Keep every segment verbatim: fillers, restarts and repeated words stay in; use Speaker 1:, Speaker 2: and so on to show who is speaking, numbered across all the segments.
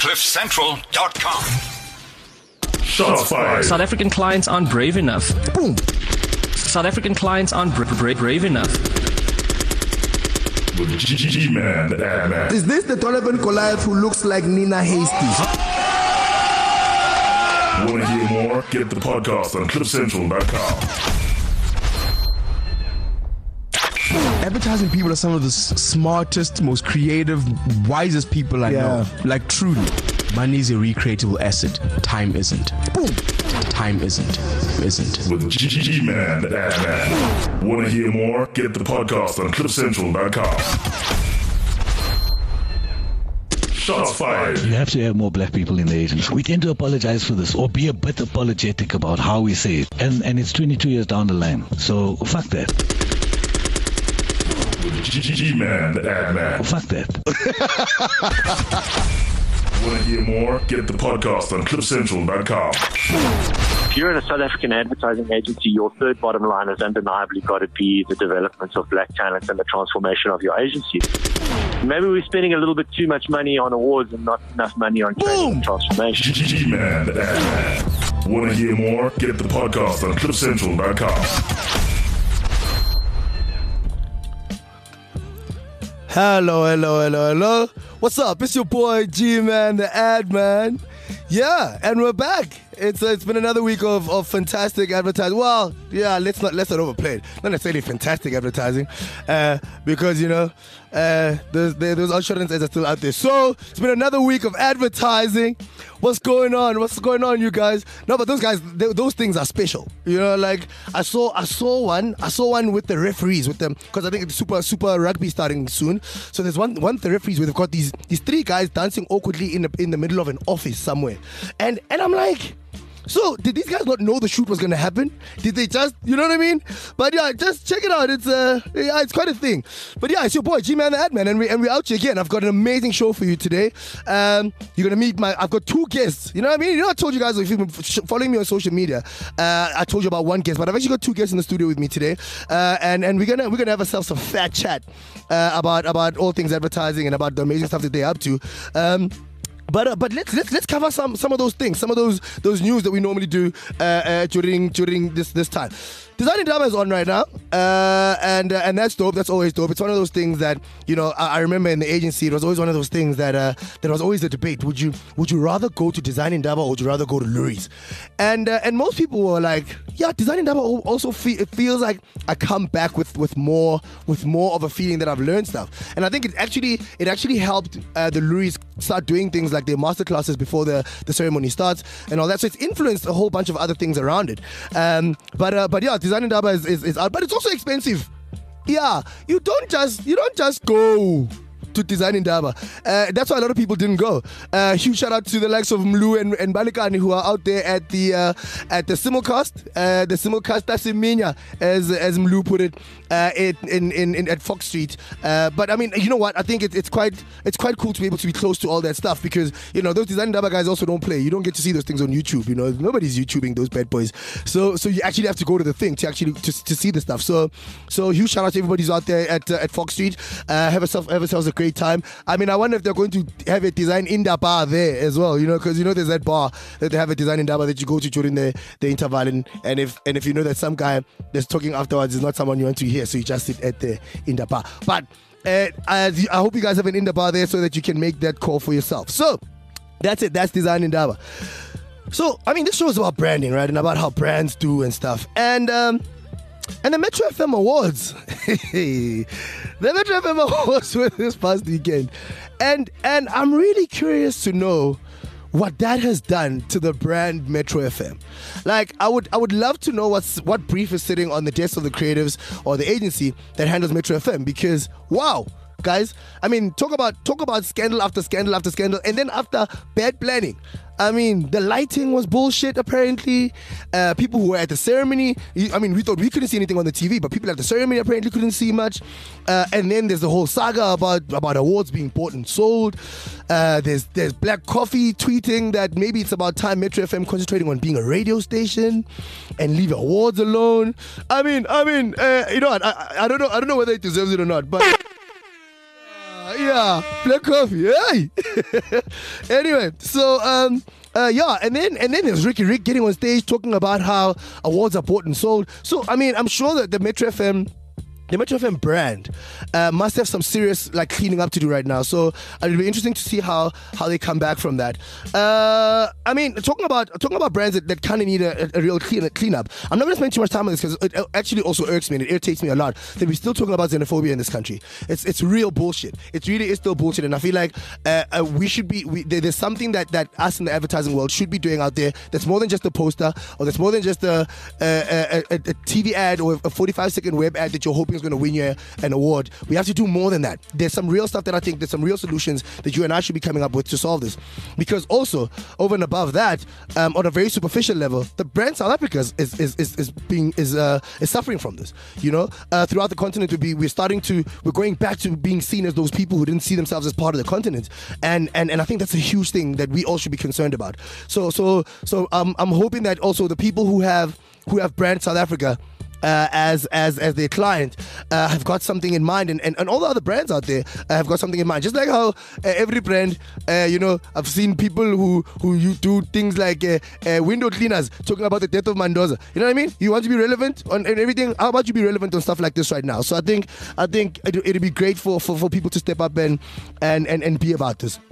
Speaker 1: cliff central dot com.
Speaker 2: Shots fired.
Speaker 3: South African clients aren't brave enough. Boom. South African clients aren't bra- bra- brave enough.
Speaker 2: With G-Man, the ad man.
Speaker 4: Is this the Donovan Goliath who looks like Nina Hasty?
Speaker 2: Want to hear more? Get the podcast on cliff central dot com.
Speaker 4: Advertising people are some of the s- smartest, most creative, wisest people I
Speaker 5: Yeah.
Speaker 4: know. Like, truly. Money is a recreatable asset. Time isn't. Boom. Time isn't. Isn't.
Speaker 2: With G-Man, the ad man. Want to hear more? Get the podcast on cliff central dot com. Shots fired.
Speaker 6: You have to have more black people in the agency. We tend to apologize for this or be a bit apologetic about how we say it. And and it's twenty-two years down the line. So fuck that.
Speaker 2: With G-Man, the ad man.
Speaker 6: Fuck that.
Speaker 2: Want to hear more? Get the podcast on cliff central dot com.
Speaker 7: If you're in a South African advertising agency, your third bottom line has undeniably got to be the development of black talent and the transformation of your agency. Maybe we're spending a little bit too much money on awards and not enough money on training and transformation.
Speaker 2: G-Man, the ad man. Want to hear more? Get the podcast on cliff central dot com.
Speaker 5: Hello, hello, hello, hello. What's up? It's your boy G-Man, the ad man. Yeah, and we're back. It's uh, it's been another week of, of fantastic advertising. Well, yeah, let's not let's not overplay it. Not necessarily fantastic advertising, uh, because you know uh, those those insurance ads are still out there. So it's been another week of advertising. What's going on? What's going on, you guys? No, but those guys, they, those things are special. You know, like I saw I saw one I saw one with the referees with them because I think it's super super rugby starting soon. So there's one one of the referees where they've got these these three guys dancing awkwardly in the in the middle of an office somewhere, and and I'm like. So, did these guys not know the shoot was going to happen? Did they just, you know what I mean? But yeah, just check it out. It's uh, yeah, it's quite a thing. But yeah, it's your boy, G-Man the Adman, and, we, and we're out here again. I've got an amazing show for you today. Um, you're going to meet my, I've got two guests. You know what I mean? You know, I told you guys, if you've been following me on social media, uh, I told you about one guest, but I've actually got two guests in the studio with me today. Uh, and, and we're going to we're gonna have ourselves some fat chat uh, about, about all things advertising and about the amazing stuff that they're up to. Um, But uh, but let's let's let's cover some some of those things, some of those those news that we normally do uh, uh, during during this this time. Design Indaba is on right now, uh, and uh, and that's dope. That's always dope. It's one of those things that you know. I, I remember in the agency, it was always one of those things that uh, there was always a debate. Would you would you rather go to Design Indaba or would you rather go to Lurie's? And uh, and most people were like, yeah, Design Indaba also fe- it feels like I come back with, with more with more of a feeling that I've learned stuff. And I think it actually it actually helped uh, the Lurie's start doing things like their master classes before the, the ceremony starts and all that. So it's influenced a whole bunch of other things around it. Um, but uh, but yeah, Design Indaba is, is, is out, but it's also expensive. Yeah, you don't just you don't just go to Design Indaba. Uh, that's why a lot of people didn't go. Uh, huge shout out to the likes of Mlu and, and Balikani who are out there at the uh, at the simulcast. Uh, the simulcast Tasiminya, as as Mlu put it, uh, in, in, in at Fox Street. Uh, but I mean, you know what? I think it, it's quite it's quite cool to be able to be close to all that stuff because you know those Design Indaba guys also don't play. You don't get to see those things on YouTube. You know, nobody's YouTubing those bad boys. So so you actually have to go to the thing to actually to, to see the stuff. So so huge shout out to everybody who's out there at uh, at Fox Street. Uh, have yourself have yourselves a great time. I mean, I wonder if they're going to have a Design Indaba there as well, you know, because you know there's that bar that they have a Design Indaba that you go to during the, the interval, and, and if and if you know that some guy that's talking afterwards is not someone you want to hear, so you just sit at the Indaba. But uh, I, I hope you guys have an Indaba there so that you can make that call for yourself. So that's it. That's Design Indaba. So I mean, this show is about branding, right, and about how brands do and stuff, and um. And the Metro F M Awards, the Metro F M Awards were this past weekend, and and I'm really curious to know what that has done to the brand Metro F M. Like, I would I would love to know what's what brief is sitting on the desk of the creatives or the agency that handles Metro F M, because wow. Guys, I mean, talk about talk about scandal after scandal after scandal, and then after bad planning. I mean, the lighting was bullshit, apparently. Uh, people who were at the ceremony, I mean, we thought we couldn't see anything on the T V, but people at the ceremony apparently couldn't see much. Uh, and then there's the whole saga about, about awards being bought and sold. Uh, there's there's Black Coffee tweeting that maybe it's about time Metro F M concentrating on being a radio station and leave awards alone. I mean, I mean, uh, you know what? I, I don't know. I don't know whether it deserves it or not, but. Yeah, yeah, black coffee. Hey. Anyway, so um. Uh, yeah, and then and then there's Ricky Rick getting on stage talking about how awards are bought and sold. So I mean, I'm sure that the Metro F M. The Metro F M brand uh, must have some serious like cleaning up to do right now. So it'll be interesting to see how how they come back from that. Uh, I mean, talking about talking about brands that, that kind of need a, a real clean cleanup. I'm not going to spend too much time on this because it actually also irks me and it irritates me a lot that we're still talking about xenophobia in this country. It's it's real bullshit. It really is still bullshit, and I feel like uh, uh, we should be. We, there, there's something that that us in the advertising world should be doing out there. That's more than just a poster, or that's more than just a a, a, a T V ad or a forty-five second web ad that you're hoping is going to win you an award. We have to do more than that. There's some real stuff that I think there's some real solutions that you and I should be coming up with to solve this. Because also, over and above that, um, on a very superficial level, the brand South Africa is is, is, is being is uh, is suffering from this. You know, uh, throughout the continent, we be we're starting to we're going back to being seen as those people who didn't see themselves as part of the continent, and and and I think that's a huge thing that we all should be concerned about. So so so um, I'm hoping that also the people who have who have brand South Africa Uh, as as as their client uh, have got something in mind, and, and, and all the other brands out there uh, have got something in mind. Just like how uh, every brand, uh, you know, I've seen people who who you do things like uh, uh, window cleaners talking about the death of Mendoza. You know what I mean? You want to be relevant on and everything. How about you be relevant on stuff like this right now? So I think I think it, it'd be great for, for, for people to step up and and and, and be about this.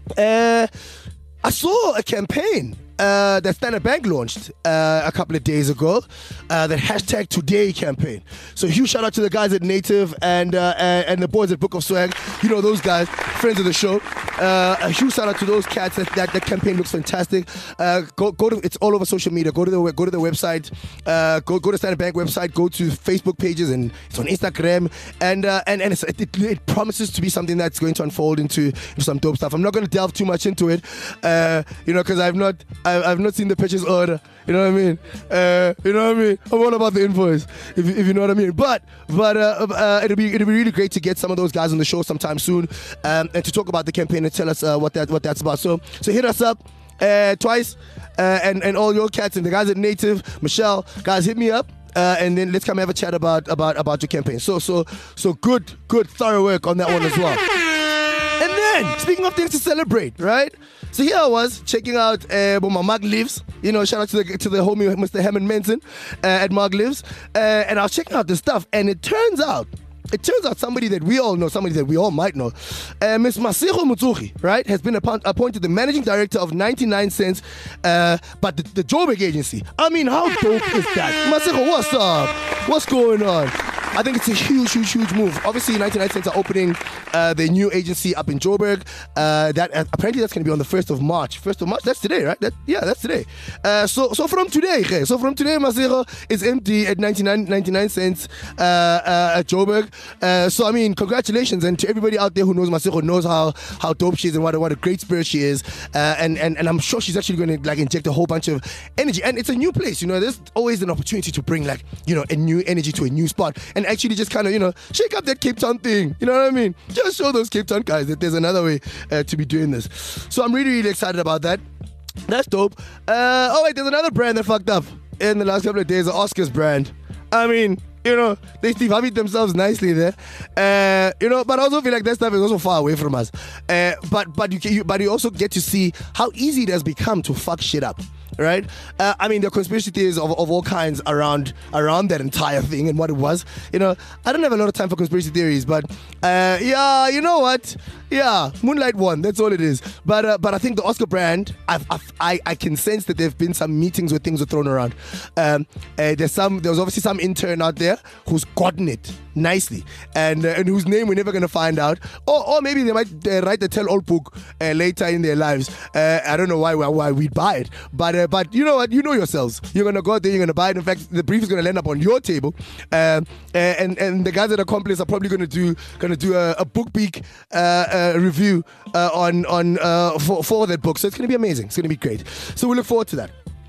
Speaker 5: Uh, I saw a campaign Uh, that Standard Bank launched uh, a couple of days ago, uh, the hashtag Today campaign. So huge shout out to the guys at Native and uh, and the boys at Book of Swag. You know those guys, friends of the show. Uh, a huge shout out to those cats. That that, that campaign looks fantastic. Uh, go go to it's all over social media. Go to the go to the website. Uh, go go to Standard Bank website. Go to Facebook pages, and it's on Instagram. And uh, and and it's, it, it promises to be something that's going to unfold into, into some dope stuff. I'm not going to delve too much into it, uh, you know, because I've not. I've not seen the purchase order. You know what I mean? Uh, you know what I mean? I'm all about the invoice, if, if you know what I mean. But but uh, uh, it'll be it'll be really great to get some of those guys on the show sometime soon, um, and to talk about the campaign and tell us uh, what that what that's about. So so hit us up uh, twice, uh, and and all your cats and the guys at Native, Michelle, guys, hit me up. Uh, and then let's come have a chat about about about your campaign. So so so good good thorough work on that one as well. And then, speaking of things to celebrate, right? So here I was checking out uh, where my Mark lives. You know, shout out to the to the homie Mister Hammond Manson uh, at Mark Lives. Uh, and I was checking out the stuff, and it turns out, it turns out somebody that we all know, somebody that we all might know, uh, Miss Masego Mutsugi, right, has been appo- appointed the managing director of ninety-nine cents, uh, but the, the Joburg agency. I mean, how dope is that? Masego, what's up? What's going on? I think it's a huge, huge, huge move. Obviously, ninety-nine cents are opening uh, their new agency up in Joburg. Uh, that uh, apparently that's going to be on the first of March. First of March, that's today, right? That, yeah, that's today. Uh, so, so from today, okay, so from today, Masego is empty at ninety-nine, ninety-nine cents uh, uh, at Joburg. Uh, so I mean, congratulations, and to everybody out there who knows Masego knows how how dope she is and what what a great spirit she is. Uh, and and and I'm sure she's actually going to like inject a whole bunch of energy. And it's a new place, you know. There's always an opportunity to bring like you know a new energy to a new spot. And actually just kind of, you know, shake up that Cape Town thing. You know what I mean? Just show those Cape Town guys that there's another way uh, to be doing this. So I'm really, really excited about that. That's dope. Uh, oh, wait, there's another brand that fucked up in the last couple of days, the Oscars brand. I mean, you know, they Steve Harveyed themselves nicely there. Uh, you know, but I also feel like that stuff is also far away from us. Uh, but but you, can, you but you also get to see how easy it has become to fuck shit up. Right? Uh, I mean, there are conspiracy theories of, of all kinds around around that entire thing and what it was. You know, I don't have a lot of time for conspiracy theories, but uh, yeah, you know what? Yeah, Moonlight won. That's all it is. But uh, but I think the Oscar brand, I've, I've, I I can sense that there've been some meetings where things were thrown around. Um, uh, there's some. There was obviously some intern out there who's gotten it nicely, and uh, and whose name we're never gonna find out, or or maybe they might uh, write the tell-all book uh, later in their lives. Uh, I don't know why why, why we'd buy it, but uh, but you know what? You know yourselves. You're gonna go out there. You're gonna buy it. In fact, the brief is gonna land up on your table, uh, and and the guys at Accomplice are probably gonna do gonna do a, a book peek uh, uh, review uh, on on uh, for for that book. So it's gonna be amazing. It's gonna be great. So we look forward to that.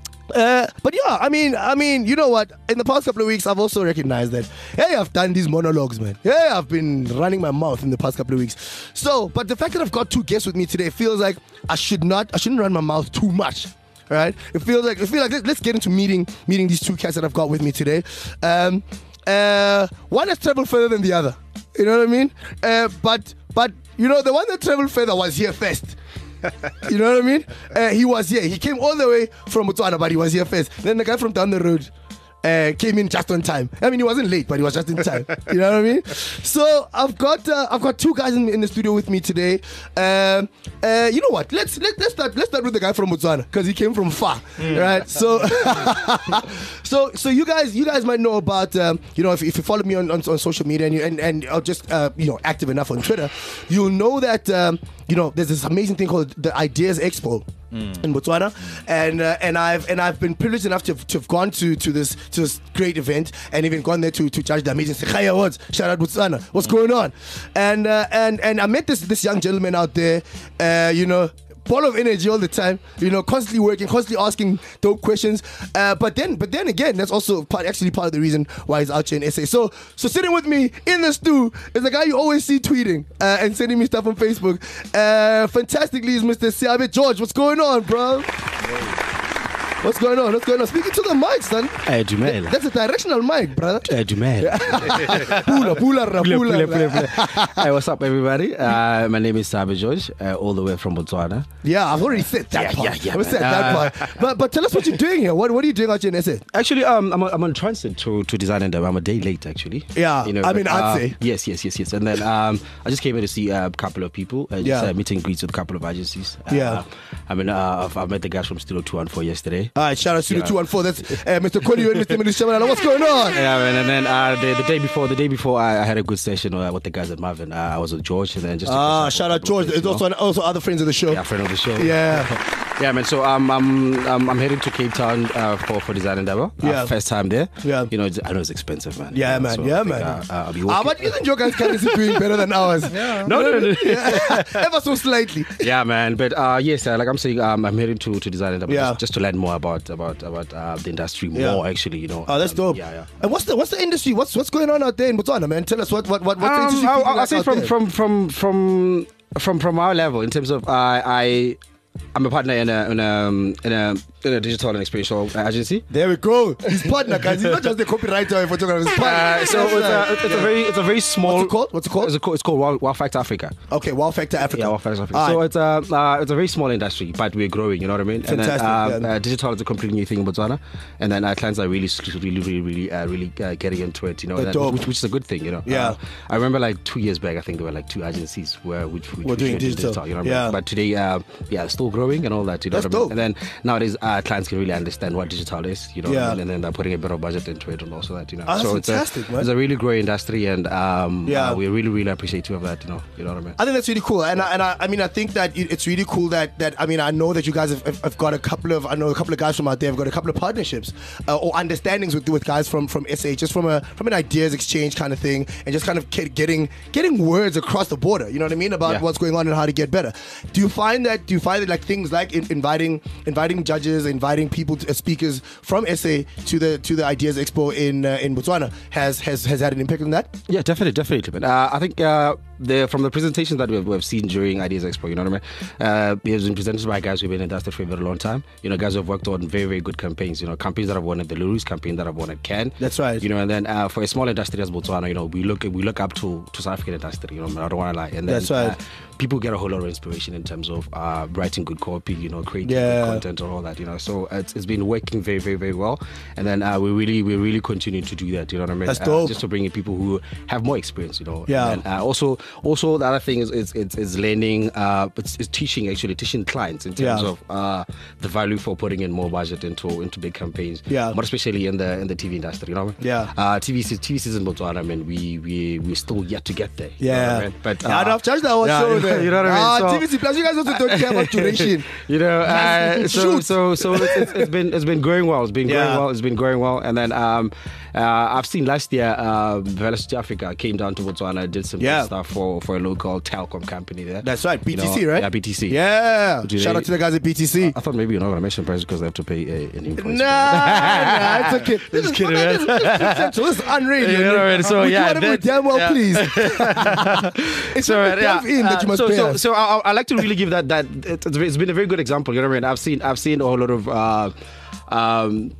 Speaker 5: Uh, but yeah, I mean, I mean, you know what? In the past couple of weeks, I've also recognized that, hey, I've done these monologues, man. Hey, I've been running my mouth in the past couple of weeks. So, but the fact that I've got two guests with me today feels like I should not, I shouldn't run my mouth too much. Right? It feels like, it feels like let's get into meeting, meeting these two cats that I've got with me today. Um, uh, one has traveled further than the other. You know what I mean? Uh, but, but You know, the one that traveled further was here first. You know what I mean? Uh, he was here. He came all the way from Botswana, but he was here first. Then the guy from down the road uh, came in just on time. I mean, he wasn't late, but he was just in time. You know what I mean? So I've got uh, I've got two guys in, in the studio with me today. Um, uh, you know what? Let's let, let's start let's start with the guy from Botswana because he came from far, mm. right? So so so you guys you guys might know about um, you know if, if you follow me on, on, on social media and you, and and are just uh, you know active enough on Twitter, you'll know that um, you know there's this amazing thing called the Ideas Expo. Mm. In Botswana, mm. and uh, and I've and I've been privileged enough to have, to have gone to to this to this great event and even gone there to to judge the amazing Sekhaya Awards. Shout out Botswana, what's going on? And uh, and and I met this this young gentleman out there, uh, you know. Ball of energy all the time, you know, constantly working, constantly asking dope questions. Uh, but then, but then again, that's also part, actually part of the reason why he's out here in S A. So, so sitting with me in the stew is the guy you always see tweeting uh, and sending me stuff on Facebook. Uh, fantastically, is Mister Siabe George. What's going on, bro? What's going on? What's going on? Speaking to the mic, son.
Speaker 8: Hey, Dumela.
Speaker 5: That's a directional mic, brother.
Speaker 8: Hey, Dumela.
Speaker 5: Pula, pula, pula,
Speaker 8: pula, pula, pula. Hey, what's up, everybody? Uh, my name is Siabe George, uh, all the way from Botswana.
Speaker 5: Yeah, I've already said that
Speaker 8: yeah,
Speaker 5: part.
Speaker 8: Yeah, yeah,
Speaker 5: I've said that
Speaker 8: uh,
Speaker 5: part. But but tell us what you're doing here. What what are you doing out here in S A?
Speaker 8: Actually, um, I'm, I'm on transit to to Design Indaba. I'm a day late, actually.
Speaker 5: Yeah,
Speaker 8: you know,
Speaker 5: I mean,
Speaker 8: but,
Speaker 5: I'd
Speaker 8: uh,
Speaker 5: say.
Speaker 8: Yes, yes, yes, yes. And then um, I just came here to see a couple of people. Uh, just
Speaker 5: yeah.
Speaker 8: uh, meet and greets with a couple of agencies. Uh,
Speaker 5: yeah.
Speaker 8: I mean, uh, I've, I've met the guys from Studio two one four yesterday.
Speaker 5: All right, shout out Studio two one four. That's uh, Mister Kolio and Mister Milish Shabalala. What's going on?
Speaker 8: Yeah, man. And then uh, the, the day before, the day before, I, I had a good session uh, with the guys at Marvin. Uh, I was with George, and then just
Speaker 5: ah, shout out George. There's also also other friends of the show.
Speaker 8: Yeah, friend of the show.
Speaker 5: Yeah,
Speaker 8: yeah, man. So um, I'm I'm I'm heading to Cape Town uh, for for Design Indaba.
Speaker 5: Yeah,
Speaker 8: uh, first time there.
Speaker 5: Yeah,
Speaker 8: you know, I know it's expensive, man.
Speaker 5: Yeah,
Speaker 8: you know,
Speaker 5: man.
Speaker 8: so
Speaker 5: yeah,
Speaker 8: think,
Speaker 5: man.
Speaker 8: Uh, uh, I'll be
Speaker 5: ah, but isn't your guys' currency doing better than ours?
Speaker 8: Yeah. No, no, no. no.
Speaker 5: Yeah. Ever so slightly.
Speaker 8: Yeah, man. But uh, yes, uh, like I'm saying, um, I'm heading to to Design Indaba
Speaker 5: yeah.
Speaker 8: just, just to learn more about about about uh, the industry
Speaker 5: yeah.
Speaker 8: more. Actually, you know.
Speaker 5: Oh, that's
Speaker 8: um,
Speaker 5: dope.
Speaker 8: Yeah, yeah.
Speaker 5: And what's the what's the industry? What's what's going on out there in Botswana, man? Tell us what what what what's um, the industry.
Speaker 8: I'll, I'll
Speaker 5: like
Speaker 8: say from, from from from from from our level in terms of uh, I I'm a partner in a in a in a, in a digital and experiential agency.
Speaker 5: There we go. He's partner, guys. He's not just the copywriter or photographer. He's partner.
Speaker 8: Uh, so it's a, it's
Speaker 5: yeah.
Speaker 8: a very it's a very small.
Speaker 5: What's it called? What's it called?
Speaker 8: It's, a, it's called Wow, wow Factor Africa.
Speaker 5: Okay, Wow Factor Africa.
Speaker 8: Yeah, Wow Factor Africa.
Speaker 5: All
Speaker 8: so
Speaker 5: right.
Speaker 8: it's a uh, it's a very small industry, but we're growing. You know what I mean?
Speaker 5: Fantastic.
Speaker 8: And then, uh,
Speaker 5: yeah.
Speaker 8: uh, digital is a completely new thing in Botswana, and then our clients are really, really, really, really, uh, really uh, getting into it. You know, that, which, which is a good thing. You know.
Speaker 5: Yeah.
Speaker 8: Uh, I remember like two years back, I think there were like two agencies where which, which
Speaker 5: we're doing digital.
Speaker 8: digital. You know what
Speaker 5: yeah.
Speaker 8: I mean? But today, uh, yeah, still growing and all that. You know
Speaker 5: That's
Speaker 8: what I mean?
Speaker 5: dope.
Speaker 8: And then nowadays, uh, clients can really understand what digital is. You know,
Speaker 5: yeah.
Speaker 8: what I mean? And then they're putting a bit of budget into it and also that. You know,
Speaker 5: oh,
Speaker 8: so
Speaker 5: it's fantastic,
Speaker 8: a,
Speaker 5: man.
Speaker 8: It's a really growing industry, and um,
Speaker 5: yeah.
Speaker 8: uh, we're really, really appreciative of that. You know, you know what I mean?
Speaker 5: I think that's really cool, and I, and I, I mean, I think that it's really cool that that I mean, I know that you guys have, have, have got a couple of, I know a couple of guys from out there have got a couple of partnerships uh, or understandings with with guys from from S A, just from a from an ideas exchange kind of thing, and just kind of getting getting words across the border. You know what I mean about
Speaker 8: yeah.
Speaker 5: what's going on and how to get better. Do you find that? Do you find that like things like in, inviting inviting judges, inviting people, to, uh, speakers from S A to the to the Ideas Expo in uh, in Botswana has has has had an impact on that?
Speaker 8: Yeah, definitely, definitely. But uh, I think uh, the from the presentations that we've, we've seen during Ideas Expo, you know what I mean? Uh, it has been presented by guys who've been in the industry for a very long time. You know, guys who have worked on very, very good campaigns. You know, campaigns that have won at the Lurus, campaigns that have won at Cannes.
Speaker 5: That's right.
Speaker 8: You know, and then uh, for a small industry as Botswana, you know, we look we look up to, to South African industry. You know, I don't want to lie. And then,
Speaker 5: That's right.
Speaker 8: Uh, people get a whole lot of inspiration in terms of uh, writing good copy, you know, creating
Speaker 5: yeah.
Speaker 8: good content and all that. You know, so it's, it's been working very, very, very well. And then uh, we really, we really continue to do that. You know what I mean?
Speaker 5: That's dope.
Speaker 8: Uh, just to bring in people who have more experience. You know.
Speaker 5: Yeah.
Speaker 8: And, uh, also, also the other thing is is, is, is learning. Uh, it's, it's teaching actually teaching clients in terms
Speaker 5: yeah.
Speaker 8: of uh, the value for putting in more budget into into big campaigns.
Speaker 5: Yeah.
Speaker 8: More especially in the in the T V industry. You know.
Speaker 5: Yeah.
Speaker 8: Uh, T V T V season Botswana. I mean, we we we still yet to get there.
Speaker 5: Yeah.
Speaker 8: You know what I mean? But uh,
Speaker 5: yeah, I've judged that whole
Speaker 8: yeah,
Speaker 5: show
Speaker 8: you know,
Speaker 5: there.
Speaker 8: you know what I mean?
Speaker 5: Ah,
Speaker 8: So-
Speaker 5: T V C Plus, you guys also don't care about duration.
Speaker 8: you know, uh, so
Speaker 5: Shoot.
Speaker 8: so so it's, it's, it's been it's been going well. It's been
Speaker 5: Yeah.
Speaker 8: going well. It's been going well. And then um, uh, I've seen last year, uh, Velocity Africa came down to Botswana, did some
Speaker 5: Yeah.
Speaker 8: good stuff for, for a local telecom company there.
Speaker 5: That's right, B T C,
Speaker 8: You know,
Speaker 5: right?
Speaker 8: Yeah, B T C.
Speaker 5: Yeah.
Speaker 8: Do
Speaker 5: Shout
Speaker 8: they-
Speaker 5: out to the guys at B T C.
Speaker 8: I thought maybe you're not going to mention price because they have to pay a, an invoice.
Speaker 5: Nah, nah, it's okay. This
Speaker 8: Just
Speaker 5: is,
Speaker 8: kidding,
Speaker 5: this is,
Speaker 8: man.
Speaker 5: this is central. This is unreal.
Speaker 8: You know what I mean? So,
Speaker 5: we
Speaker 8: yeah,
Speaker 5: do whatever we
Speaker 8: that-
Speaker 5: damn well
Speaker 8: yeah.
Speaker 5: please. It's
Speaker 8: So,
Speaker 5: so,
Speaker 8: yeah,
Speaker 5: in that you
Speaker 8: uh,
Speaker 5: must
Speaker 8: so,
Speaker 5: pay
Speaker 8: so,
Speaker 5: us.
Speaker 8: so I, I like to really give that that it's, it's been a very good example. You know what I mean? I've seen I've seen a whole lot of uh, um,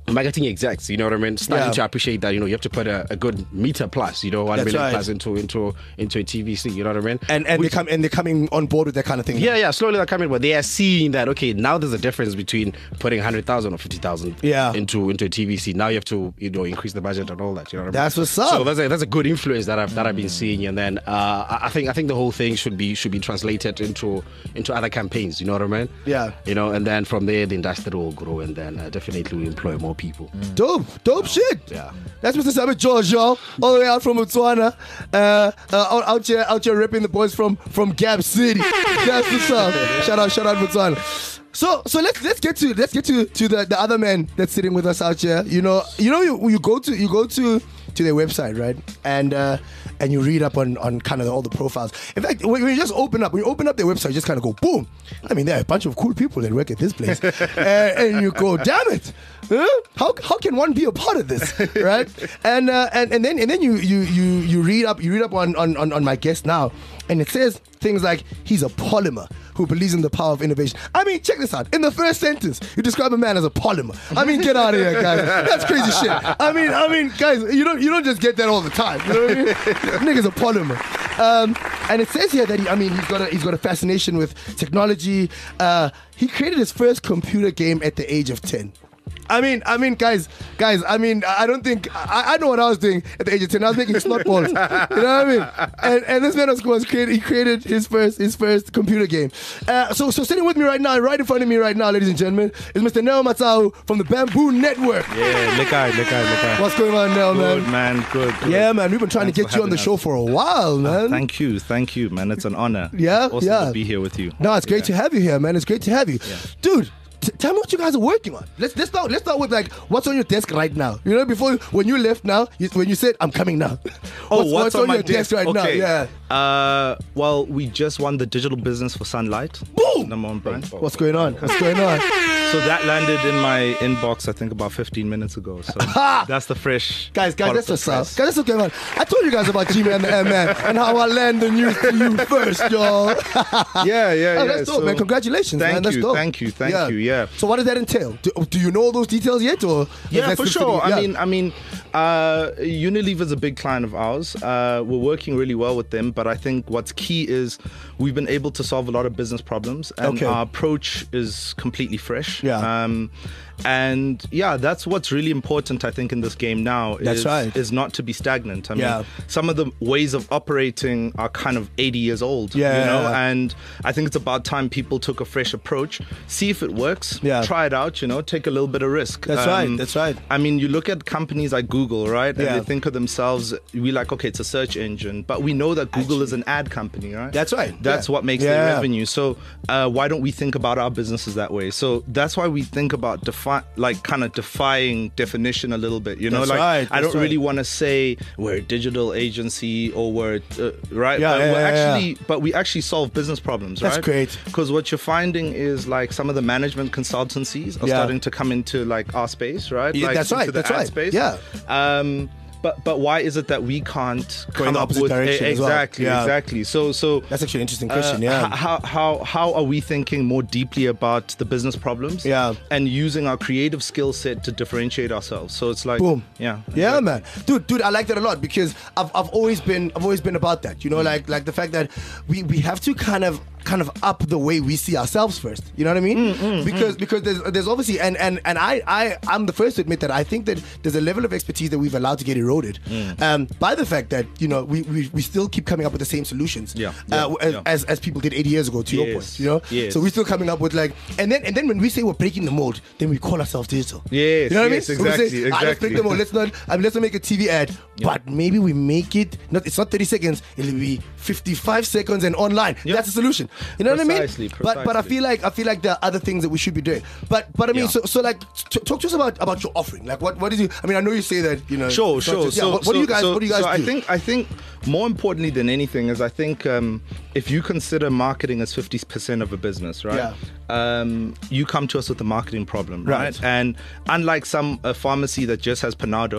Speaker 8: marketing execs, you know what I mean, starting
Speaker 5: Yeah.
Speaker 8: to appreciate that, you know, you have to put a, a good meter plus, you know, one
Speaker 5: That's
Speaker 8: million
Speaker 5: right.
Speaker 8: plus into into into a T V C, you know what I mean?
Speaker 5: And and
Speaker 8: Which-
Speaker 5: they come and they're coming on board with that kind of thing.
Speaker 8: yeah, yeah, slowly they're coming, but they are seeing that, okay, now there's a difference between putting one hundred thousand or fifty thousand
Speaker 5: Yeah.
Speaker 8: into into a T V C. Now you have to, you know, increase the budget and all that, you know what I mean?
Speaker 5: That's what's up.
Speaker 8: So that's a, that's a good influence that I've that I've been seeing, and then uh, I I think I think the whole thing should be should be translated into into other campaigns, you know what I mean?
Speaker 5: Yeah.
Speaker 8: You know, and then from there the industry will grow, and then uh, definitely we employ more people.
Speaker 5: Dope, dope shit.
Speaker 8: Yeah.
Speaker 5: That's Mister Samuel George, y'all, all the way out from Botswana, uh, uh, out, out here, out here ripping the boys from from Gap City. That's what's up. Shout out, shout out Botswana. So, so let's let's get to let's get to to the, the other man that's sitting with us out here. You know, you know, you, you go to you go to to their website, right? And uh, and you read up on on kind of all the profiles. In fact, when, when you just open up, when you open up their website, you just kind of go boom. I mean, there are a bunch of cool people that work at this place, and, and you go, damn it. Huh? How how can one be a part of this, right? And uh, and and then and then you you you you read up you read up on on on, on my guest now, and it says things like he's a polymer who believes in the power of innovation. I mean, check this out. In the first sentence, you describe a man as a polymer. I mean, get out of here, guys. That's crazy shit. I mean, I mean, guys, you don't you don't just get that all the time. You know what I mean? Nigga's a polymer. Um, and it says here that he, I mean, he's got a he's got a fascination with technology. Uh, he created his first computer game at the age of ten. I mean, I mean, guys, guys. I mean, I don't think I, I know what I was doing at the age of ten. I was making snot balls. You know what I mean? And and this man was, was created. He created his first his first computer game. Uh, so so sitting with me right now, right in front of me right now, ladies and gentlemen, is Mister Neo Matau from the Bamboo Network.
Speaker 9: Yeah, lekai, lekai, lekai.
Speaker 5: What's going on, Neo,
Speaker 9: Good,
Speaker 5: man?
Speaker 9: man, good, good.
Speaker 5: Yeah, man. We've been trying
Speaker 9: Thanks
Speaker 5: to get
Speaker 9: for
Speaker 5: you on the
Speaker 9: having
Speaker 5: show
Speaker 9: us.
Speaker 5: for a while, man.
Speaker 9: Thank you, thank you, man. It's an honor.
Speaker 5: Yeah,
Speaker 9: It's awesome
Speaker 5: yeah.
Speaker 9: to be here with you.
Speaker 5: No, it's great
Speaker 9: Yeah.
Speaker 5: to have you here, man. It's great to have you, dude. T- tell me what you guys are working on. Let's let's start. Let's start with like what's on your desk right now. You know, before when you left now, you, when you said I'm coming now.
Speaker 9: Oh, what's, on, my
Speaker 5: your desk, right
Speaker 9: okay.
Speaker 5: now? Yeah.
Speaker 9: Uh, well, we just won the digital business for Sunlight.
Speaker 5: Boom!
Speaker 9: Number one brand.
Speaker 5: What's going on? What's going on?
Speaker 9: So that landed in my inbox, I think, about fifteen minutes ago. So that's the fresh.
Speaker 5: Guys, guys,
Speaker 9: part
Speaker 5: that's
Speaker 9: of
Speaker 5: what's
Speaker 9: the
Speaker 5: up.
Speaker 9: press.
Speaker 5: Guys, that's what's going on. I told you guys about G-Man the M-Man and how I land the news to you first, y'all.
Speaker 9: Yeah, yeah,
Speaker 5: Oh,
Speaker 9: yeah.
Speaker 5: that's dope,
Speaker 9: So-
Speaker 5: man. Congratulations,
Speaker 9: thank
Speaker 5: man. That's
Speaker 9: you,
Speaker 5: dope.
Speaker 9: thank you, thank you, yeah.
Speaker 5: So what does that entail? Do, do you know all those details yet, or
Speaker 9: Yeah,
Speaker 5: that's
Speaker 9: for
Speaker 5: just
Speaker 9: sure.
Speaker 5: sitting-
Speaker 9: I
Speaker 5: yeah.
Speaker 9: mean, I mean, uh, Unilever's a big client of ours. Uh, we're working really well with them, but I think what's key is we've been able to solve a lot of business problems, and
Speaker 5: Okay.
Speaker 9: our approach is completely fresh.
Speaker 5: Yeah.
Speaker 9: Um, and yeah, that's what's really important, I think, in this game now.
Speaker 5: That's
Speaker 9: is,
Speaker 5: right.
Speaker 9: Is not to be stagnant. I
Speaker 5: Yeah.
Speaker 9: mean, some of the ways of operating are kind of eighty years old.
Speaker 5: Yeah,
Speaker 9: You know,
Speaker 5: yeah, yeah.
Speaker 9: and I think it's about time people took a fresh approach, see if it works.
Speaker 5: Yeah.
Speaker 9: Try it out. You know, take a little bit of risk.
Speaker 5: That's right, that's right.
Speaker 9: I mean, you look at companies like Google, right? And
Speaker 5: Yeah.
Speaker 9: they think of themselves, we like, okay, it's a search engine, but we know that Google is an ad company, right?
Speaker 5: That's right.
Speaker 9: That's
Speaker 5: Yeah.
Speaker 9: what makes
Speaker 5: Yeah.
Speaker 9: their revenue. So uh, why don't we think about our businesses that way? So that's why we think about defi- like kind of defying definition a little bit. You know,
Speaker 5: That's
Speaker 9: like
Speaker 5: right,
Speaker 9: I
Speaker 5: that's
Speaker 9: don't really
Speaker 5: right.
Speaker 9: want to say we're a digital agency or we're uh, right.
Speaker 5: Yeah,
Speaker 9: but
Speaker 5: yeah,
Speaker 9: we're
Speaker 5: yeah,
Speaker 9: actually,
Speaker 5: yeah.
Speaker 9: but we actually solve business problems,
Speaker 5: That's
Speaker 9: right?
Speaker 5: great.
Speaker 9: Because what you're finding is like some of the management consultancies are
Speaker 5: Yeah.
Speaker 9: starting to come into like our space, right?
Speaker 5: Yeah,
Speaker 9: Like,
Speaker 5: that's right,
Speaker 9: into the
Speaker 5: that's
Speaker 9: ad
Speaker 5: right.
Speaker 9: Space.
Speaker 5: Yeah.
Speaker 9: Um, but but why is it that we can't
Speaker 5: Go in
Speaker 9: come
Speaker 5: the
Speaker 9: up
Speaker 5: opposite
Speaker 9: with
Speaker 5: direction as well.
Speaker 9: exactly
Speaker 5: Yeah.
Speaker 9: exactly? So so
Speaker 5: That's actually an interesting question.
Speaker 9: uh,
Speaker 5: yeah.
Speaker 9: h- How how how are we thinking more deeply about the business problems?
Speaker 5: Yeah.
Speaker 9: And using our creative skill set to differentiate ourselves. So it's like
Speaker 5: Boom.
Speaker 9: Yeah.
Speaker 5: Yeah,
Speaker 9: exactly.
Speaker 5: man. Dude, dude, I like that a lot because I've I've always been I've always been about that. You know, like like the fact that we we have to kind of kind of up the way we see ourselves first. You know what I mean?
Speaker 9: Mm,
Speaker 5: because because there's there's obviously and and and I I I'm the first to admit that I think that there's a level of expertise that we've allowed to get eroded
Speaker 9: Mm.
Speaker 5: um, by the fact that you know we, we we still keep coming up with the same solutions.
Speaker 9: Yeah,
Speaker 5: Uh,
Speaker 9: yeah,
Speaker 5: as,
Speaker 9: yeah.
Speaker 5: as as people did eighty years ago. To your
Speaker 9: Yes,
Speaker 5: point, you know.
Speaker 9: yes.
Speaker 5: So we're still coming up with like and then and then when we say we're breaking the mold, then we call ourselves digital.
Speaker 9: Yes,
Speaker 5: You know what
Speaker 9: yes,
Speaker 5: I mean? So we say,
Speaker 9: exactly,
Speaker 5: "Ah, let's break
Speaker 9: exactly.
Speaker 5: the mold. Let's not. I mean, let's not make a T V ad, but maybe we make it. Not. It's not thirty seconds. It'll be fifty-five seconds and online.
Speaker 9: Yeah.
Speaker 5: That's the solution. You know
Speaker 9: Precisely,
Speaker 5: what I mean? But but I
Speaker 9: precisely.
Speaker 5: feel like I feel like there are other things that we should be doing. But but I mean,
Speaker 9: Yeah.
Speaker 5: so so like t- talk to us about about your offering. Like what what is you? I mean, I know you say that you know.
Speaker 9: Sure,
Speaker 5: it's not
Speaker 9: sure.
Speaker 5: just- yeah,
Speaker 9: so,
Speaker 5: what, what do
Speaker 9: so-
Speaker 5: you guys?
Speaker 9: So,
Speaker 5: what do you guys
Speaker 9: so
Speaker 5: do?
Speaker 9: I think I think more importantly than anything is I think um, if you consider marketing as fifty percent of a business, right?
Speaker 5: Yeah.
Speaker 9: Um, you come to us with a marketing problem, right?
Speaker 5: Right.
Speaker 9: And unlike some a pharmacy that just has Panado,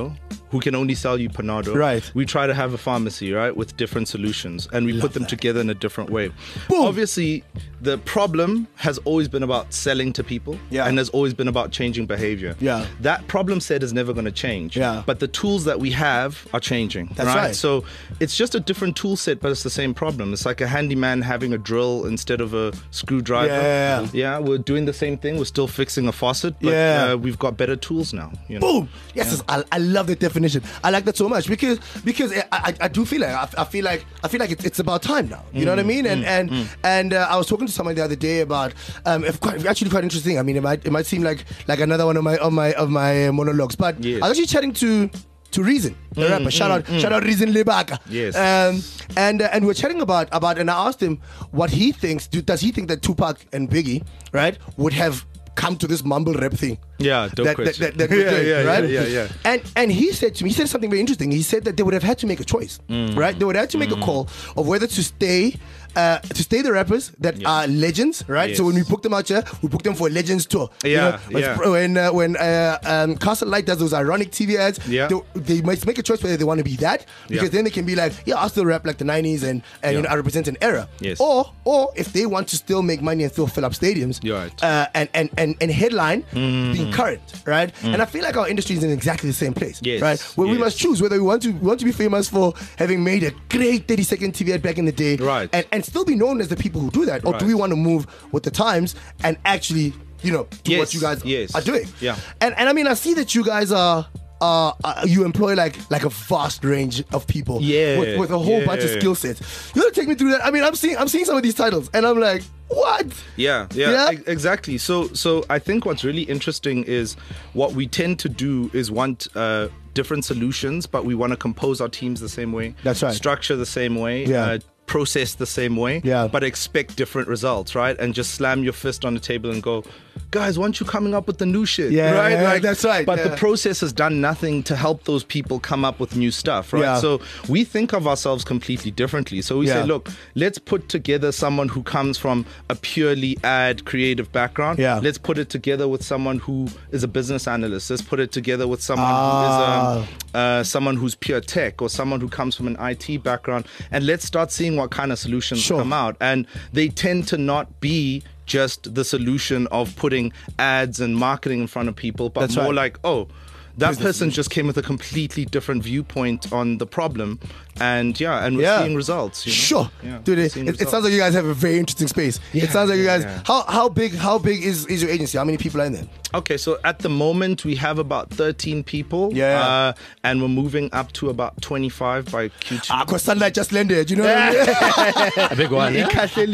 Speaker 9: who can only sell you Panado.
Speaker 5: Right.
Speaker 9: We try to have a pharmacy, right, with different solutions, and we
Speaker 5: Love
Speaker 9: put them
Speaker 5: that.
Speaker 9: together in a different way.
Speaker 5: Boom.
Speaker 9: Obviously, the problem has always been about selling to people,
Speaker 5: Yeah.
Speaker 9: and has always been about changing behavior.
Speaker 5: Yeah.
Speaker 9: That problem set is never going to change.
Speaker 5: Yeah.
Speaker 9: But the tools that we have are changing.
Speaker 5: That's right.
Speaker 9: So it's just a different tool set, but it's the same problem. It's like a handyman having a drill instead of a screwdriver.
Speaker 5: Yeah.
Speaker 9: Yeah, we're doing the same thing. We're still fixing a faucet, but
Speaker 5: Yeah.
Speaker 9: uh, we've got better tools now. You know?
Speaker 5: Boom. Yes, yes, I, I love that definition. I like that so much because because I, I, I do feel like I, I feel like I feel like it's, it's about time now. You know what I mean? And and and uh, I was talking to someone the other day about um, if quite, actually quite interesting. I mean, it might it might seem like like another one of my of my of my monologues, but
Speaker 9: Yes.
Speaker 5: I was actually chatting to. To Reason, the rapper. Shout out, shout out Reason Lebaka.
Speaker 9: Yes.
Speaker 5: Um, and uh, and we're chatting about about, and I asked him what he thinks. Do, does he think that Tupac and Biggie, right, would have come to this mumble rap thing?
Speaker 9: Yeah, dope
Speaker 5: that,
Speaker 9: question.
Speaker 5: that, that, that we're
Speaker 9: Yeah,
Speaker 5: doing,
Speaker 9: yeah,
Speaker 5: right?
Speaker 9: yeah, yeah, yeah.
Speaker 5: And and he said to me, he said something very interesting. He said that they would have had to make a choice,
Speaker 9: Mm.
Speaker 5: right? They would have to make a call of whether to stay. Uh, to stay the rappers that
Speaker 9: Yes.
Speaker 5: are legends, right?
Speaker 9: Yes.
Speaker 5: So when we book them out here, we book them for a Legends tour. You
Speaker 9: Yeah,
Speaker 5: know, but
Speaker 9: yeah.
Speaker 5: When uh, when uh, um, Castle Light does those ironic T V ads,
Speaker 9: Yeah.
Speaker 5: they, they must make a choice whether they want to be that, because
Speaker 9: Yeah.
Speaker 5: then they can be like, yeah, I still rap like the nineties and, and you
Speaker 9: Yeah.
Speaker 5: know, I represent an era.
Speaker 9: Yes.
Speaker 5: Or or if they want to still make money and still fill up stadiums,
Speaker 9: You're right.
Speaker 5: uh, and, and, and, and headline being current, right? And I feel like our industry is in exactly the same place,
Speaker 9: Yes,
Speaker 5: right? Where we
Speaker 9: yes.
Speaker 5: must choose whether we want to we want to be famous for having made a great thirty second T V ad back in the day,
Speaker 9: Right.
Speaker 5: and, and still be known as the people who do that, or do
Speaker 9: Right.
Speaker 5: we want to move with the times and actually, you know, do what
Speaker 9: Yes,
Speaker 5: you guys
Speaker 9: yes.
Speaker 5: are doing?
Speaker 9: Yeah.
Speaker 5: And and I mean, I see that you guys are. Uh, uh, you employ like like a vast range of people,
Speaker 9: Yeah,
Speaker 5: with, with a whole bunch of
Speaker 9: yeah.
Speaker 5: skill sets. You want to take me through that? I mean, I'm seeing I'm seeing some of these titles, and I'm like, what?
Speaker 9: Yeah, yeah,
Speaker 5: Yeah?
Speaker 9: e- exactly. So, so I think what's really interesting is what we tend to do is want uh, different solutions, but we want to compose our teams the same way.
Speaker 5: That's right.
Speaker 9: Structure the same way.
Speaker 5: Yeah.
Speaker 9: Uh, process the same way.
Speaker 5: Yeah.
Speaker 9: But expect different results, right? And just slam your fist on the table and go, guys, why aren't you coming up with the new shit?
Speaker 5: Yeah,
Speaker 9: right?
Speaker 5: yeah, that's right,
Speaker 9: But
Speaker 5: yeah.
Speaker 9: the process has done nothing to help those people come up with new stuff, right?
Speaker 5: Yeah.
Speaker 9: So we think of ourselves completely differently. So we
Speaker 5: Yeah.
Speaker 9: say, look, let's put together someone who comes from a purely ad creative background.
Speaker 5: Yeah.
Speaker 9: Let's put it together with someone who is a business analyst. Let's put it together with someone
Speaker 5: Ah.
Speaker 9: who is um, uh, someone who's pure tech, or someone who comes from an I T background. And let's start seeing what kind of solutions
Speaker 5: Sure.
Speaker 9: come out. And they tend to not be just the solution of putting ads and marketing in front of people, but
Speaker 5: That's
Speaker 9: more
Speaker 5: right.
Speaker 9: like, oh, that
Speaker 5: Business
Speaker 9: person just came with a completely different viewpoint on the problem, and yeah, and we're
Speaker 5: Yeah.
Speaker 9: seeing results. You know?
Speaker 5: Sure,
Speaker 9: Yeah,
Speaker 5: dude.
Speaker 9: we're
Speaker 5: It,
Speaker 9: seeing
Speaker 5: it, it
Speaker 9: results.
Speaker 5: sounds like you guys have a very interesting space.
Speaker 9: Yeah,
Speaker 5: it sounds like you
Speaker 9: yeah,
Speaker 5: guys.
Speaker 9: yeah.
Speaker 5: How how big how big is, is your agency? How many people are in there?
Speaker 9: Okay, so at the moment we have about thirteen people,
Speaker 5: Yeah.
Speaker 9: uh, and we're moving up to about twenty-five by Q two.
Speaker 5: Ah, cause Sunlight just landed. You know what I mean?
Speaker 8: A big one. Yeah?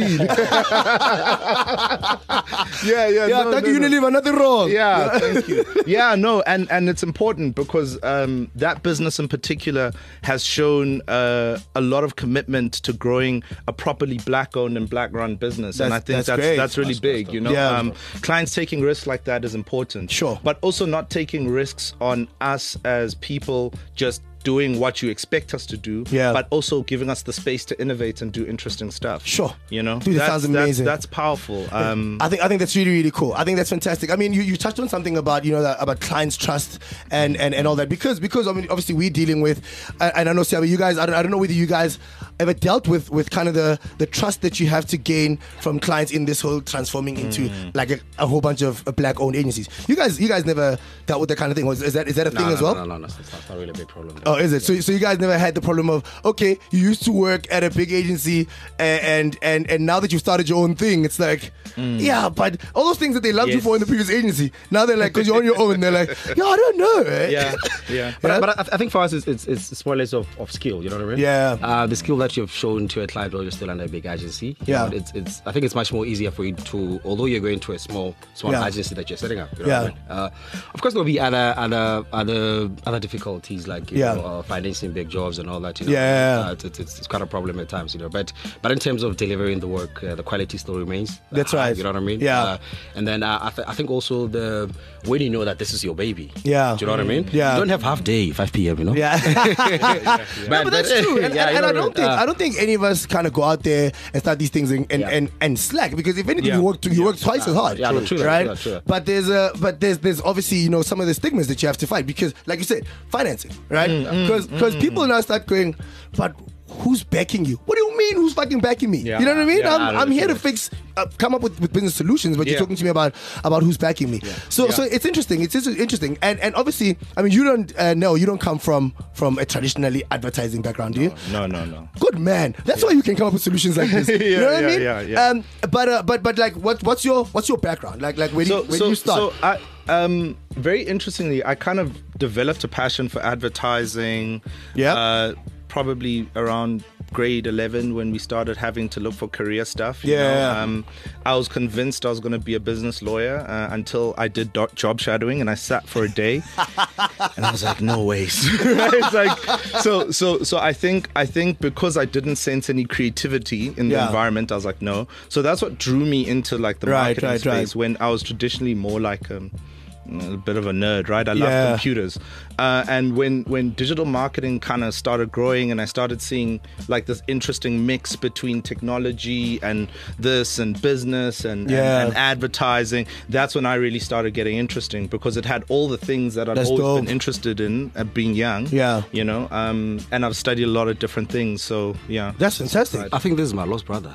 Speaker 9: yeah, yeah,
Speaker 5: Yeah,
Speaker 9: no,
Speaker 5: thank
Speaker 9: no,
Speaker 5: you,
Speaker 9: no.
Speaker 5: Unilever. Nothing wrong.
Speaker 9: Yeah, thank you. Yeah, no, and, and it's important because um, that business in particular has shown uh, a lot of commitment to growing a properly black-owned and black-run business, and I
Speaker 5: That's-
Speaker 9: think
Speaker 5: that's
Speaker 9: that's
Speaker 5: great.
Speaker 9: that's really big. You know,
Speaker 5: Yeah.
Speaker 9: um, clients taking risks like that is important.
Speaker 5: Sure.
Speaker 9: but also not taking risks on us as people just doing what you expect us to do,
Speaker 5: Yeah.
Speaker 9: but also giving us the space to innovate and do interesting stuff.
Speaker 5: Sure.
Speaker 9: You know,
Speaker 5: Dude, that
Speaker 9: that's,
Speaker 5: sounds
Speaker 9: that's-
Speaker 5: amazing.
Speaker 9: That's, powerful. Um,
Speaker 5: I think I think that's really really cool. I think that's fantastic. I mean, you, you touched on something about you know that, about clients' trust and, and, and all that because because I mean obviously we're dealing with uh, and I know Siabi, you guys I don't, I don't know whether you guys ever dealt with with kind of the the trust that you have to gain from clients in this whole transforming into
Speaker 9: Mm.
Speaker 5: like a, a whole bunch of black owned agencies. You guys you guys never dealt with that kind of thing. Was is that is that a
Speaker 8: No,
Speaker 5: thing
Speaker 8: no,
Speaker 5: as well?
Speaker 8: No, no, no, no. It's not, it's not really a big problem.
Speaker 5: Oh, is it? So, so you guys never had the problem of okay, you used to work at a big agency, and and and, and now that you've started your own thing, it's like, yeah, but all those things that they loved you
Speaker 9: Yes.
Speaker 5: for in the previous agency, now they're like, because you're on your own, they're like, yeah, I don't know. Eh?
Speaker 9: yeah, yeah.
Speaker 8: But,
Speaker 5: Yeah?
Speaker 8: but I, I think for us, it's, it's, it's more or less of, of skill, you know what I mean?
Speaker 5: Yeah.
Speaker 8: Uh, the skill that you've shown to a client while you're still under a big agency. you
Speaker 5: Yeah.
Speaker 8: know, it's, it's, I think it's much more easier for you to, although you're going to a small small
Speaker 5: Yeah.
Speaker 8: agency that you're setting up. You know
Speaker 5: Yeah.
Speaker 8: what I mean? uh, of course, there'll be other other other other difficulties like you
Speaker 5: Yeah.
Speaker 8: know, uh, financing big jobs and all that. You know?
Speaker 5: Yeah.
Speaker 8: Uh, it's, it's, it's quite a problem at times, you know. But but in terms of delivering the work, uh, the quality still remains.
Speaker 5: That's
Speaker 8: high,
Speaker 5: right.
Speaker 8: You know what I mean?
Speaker 5: Yeah.
Speaker 8: Uh, and then uh, I, th- I think also the when you know that this is your baby.
Speaker 5: Yeah.
Speaker 8: Do you know what I mean?
Speaker 5: Yeah.
Speaker 8: You don't have half day, five p.m. You know.
Speaker 5: Yeah.
Speaker 8: But,
Speaker 5: No, but that's true. And,
Speaker 8: yeah,
Speaker 5: and,
Speaker 8: you
Speaker 5: and
Speaker 8: know
Speaker 5: I
Speaker 8: what
Speaker 5: don't think,
Speaker 8: Uh,
Speaker 5: I don't think any of us kind of go out there and start these things and and,
Speaker 8: Yeah.
Speaker 5: and, and slack, because if anything,
Speaker 8: Yeah.
Speaker 5: you work you work twice as hard,
Speaker 8: Yeah, no, true,
Speaker 5: right?
Speaker 8: true, true.
Speaker 5: But there's a but there's there's obviously, you know, some of the stigmas that you have to fight, because, like you said, financing, right? Because because people now start going, but who's backing you? What do you mean, who's fucking backing me?
Speaker 9: Yeah.
Speaker 5: You know what I mean?
Speaker 9: Yeah,
Speaker 5: I'm,
Speaker 9: I
Speaker 5: I'm here to
Speaker 9: understand.
Speaker 5: fix, uh, come up with, with business solutions, but you're
Speaker 9: Yeah.
Speaker 5: talking to me about about who's backing me. So
Speaker 9: Yeah.
Speaker 5: so it's interesting. It's just interesting, and and obviously, I mean, you don't uh, know, you don't come from from a traditionally advertising background, do you?
Speaker 9: No, no, no.
Speaker 5: Good man. That's why you can come up with solutions like this. you
Speaker 9: Yeah,
Speaker 5: know what
Speaker 9: yeah,
Speaker 5: I mean?
Speaker 9: yeah, yeah.
Speaker 5: Um, but uh, but but like, what what's your what's your background? Like like where do you, where do you start?
Speaker 9: So I, um, very interestingly, I kind of developed a passion for advertising.
Speaker 5: Yeah.
Speaker 9: Uh, probably around grade eleven when we started having to look for career stuff. you
Speaker 5: Yeah.
Speaker 9: know. Um, I was convinced I was going to be a business lawyer uh, until I did do- job shadowing, and I sat for a day, and I was like, no ways. It's like, so so so I think I think because I didn't sense any creativity in the
Speaker 5: Yeah.
Speaker 9: environment, I was like, no. So that's what drew me into like the
Speaker 5: Right,
Speaker 9: marketing
Speaker 5: right,
Speaker 9: space
Speaker 5: right.
Speaker 9: when I was traditionally more like um, a bit of a nerd, right? I love
Speaker 5: Yeah.
Speaker 9: computers, uh, and when when digital marketing kind of started growing, and I started seeing like this interesting mix between technology and this and business and,
Speaker 5: Yeah.
Speaker 9: and, and advertising, that's when I really started getting interesting, because it had all the things that I'd
Speaker 5: That's
Speaker 9: always
Speaker 5: dope.
Speaker 9: been interested in at being young.
Speaker 5: Yeah.
Speaker 9: you know, um, and I've studied a lot of different things. So yeah,
Speaker 5: That's fantastic.
Speaker 8: I think this is my lost brother.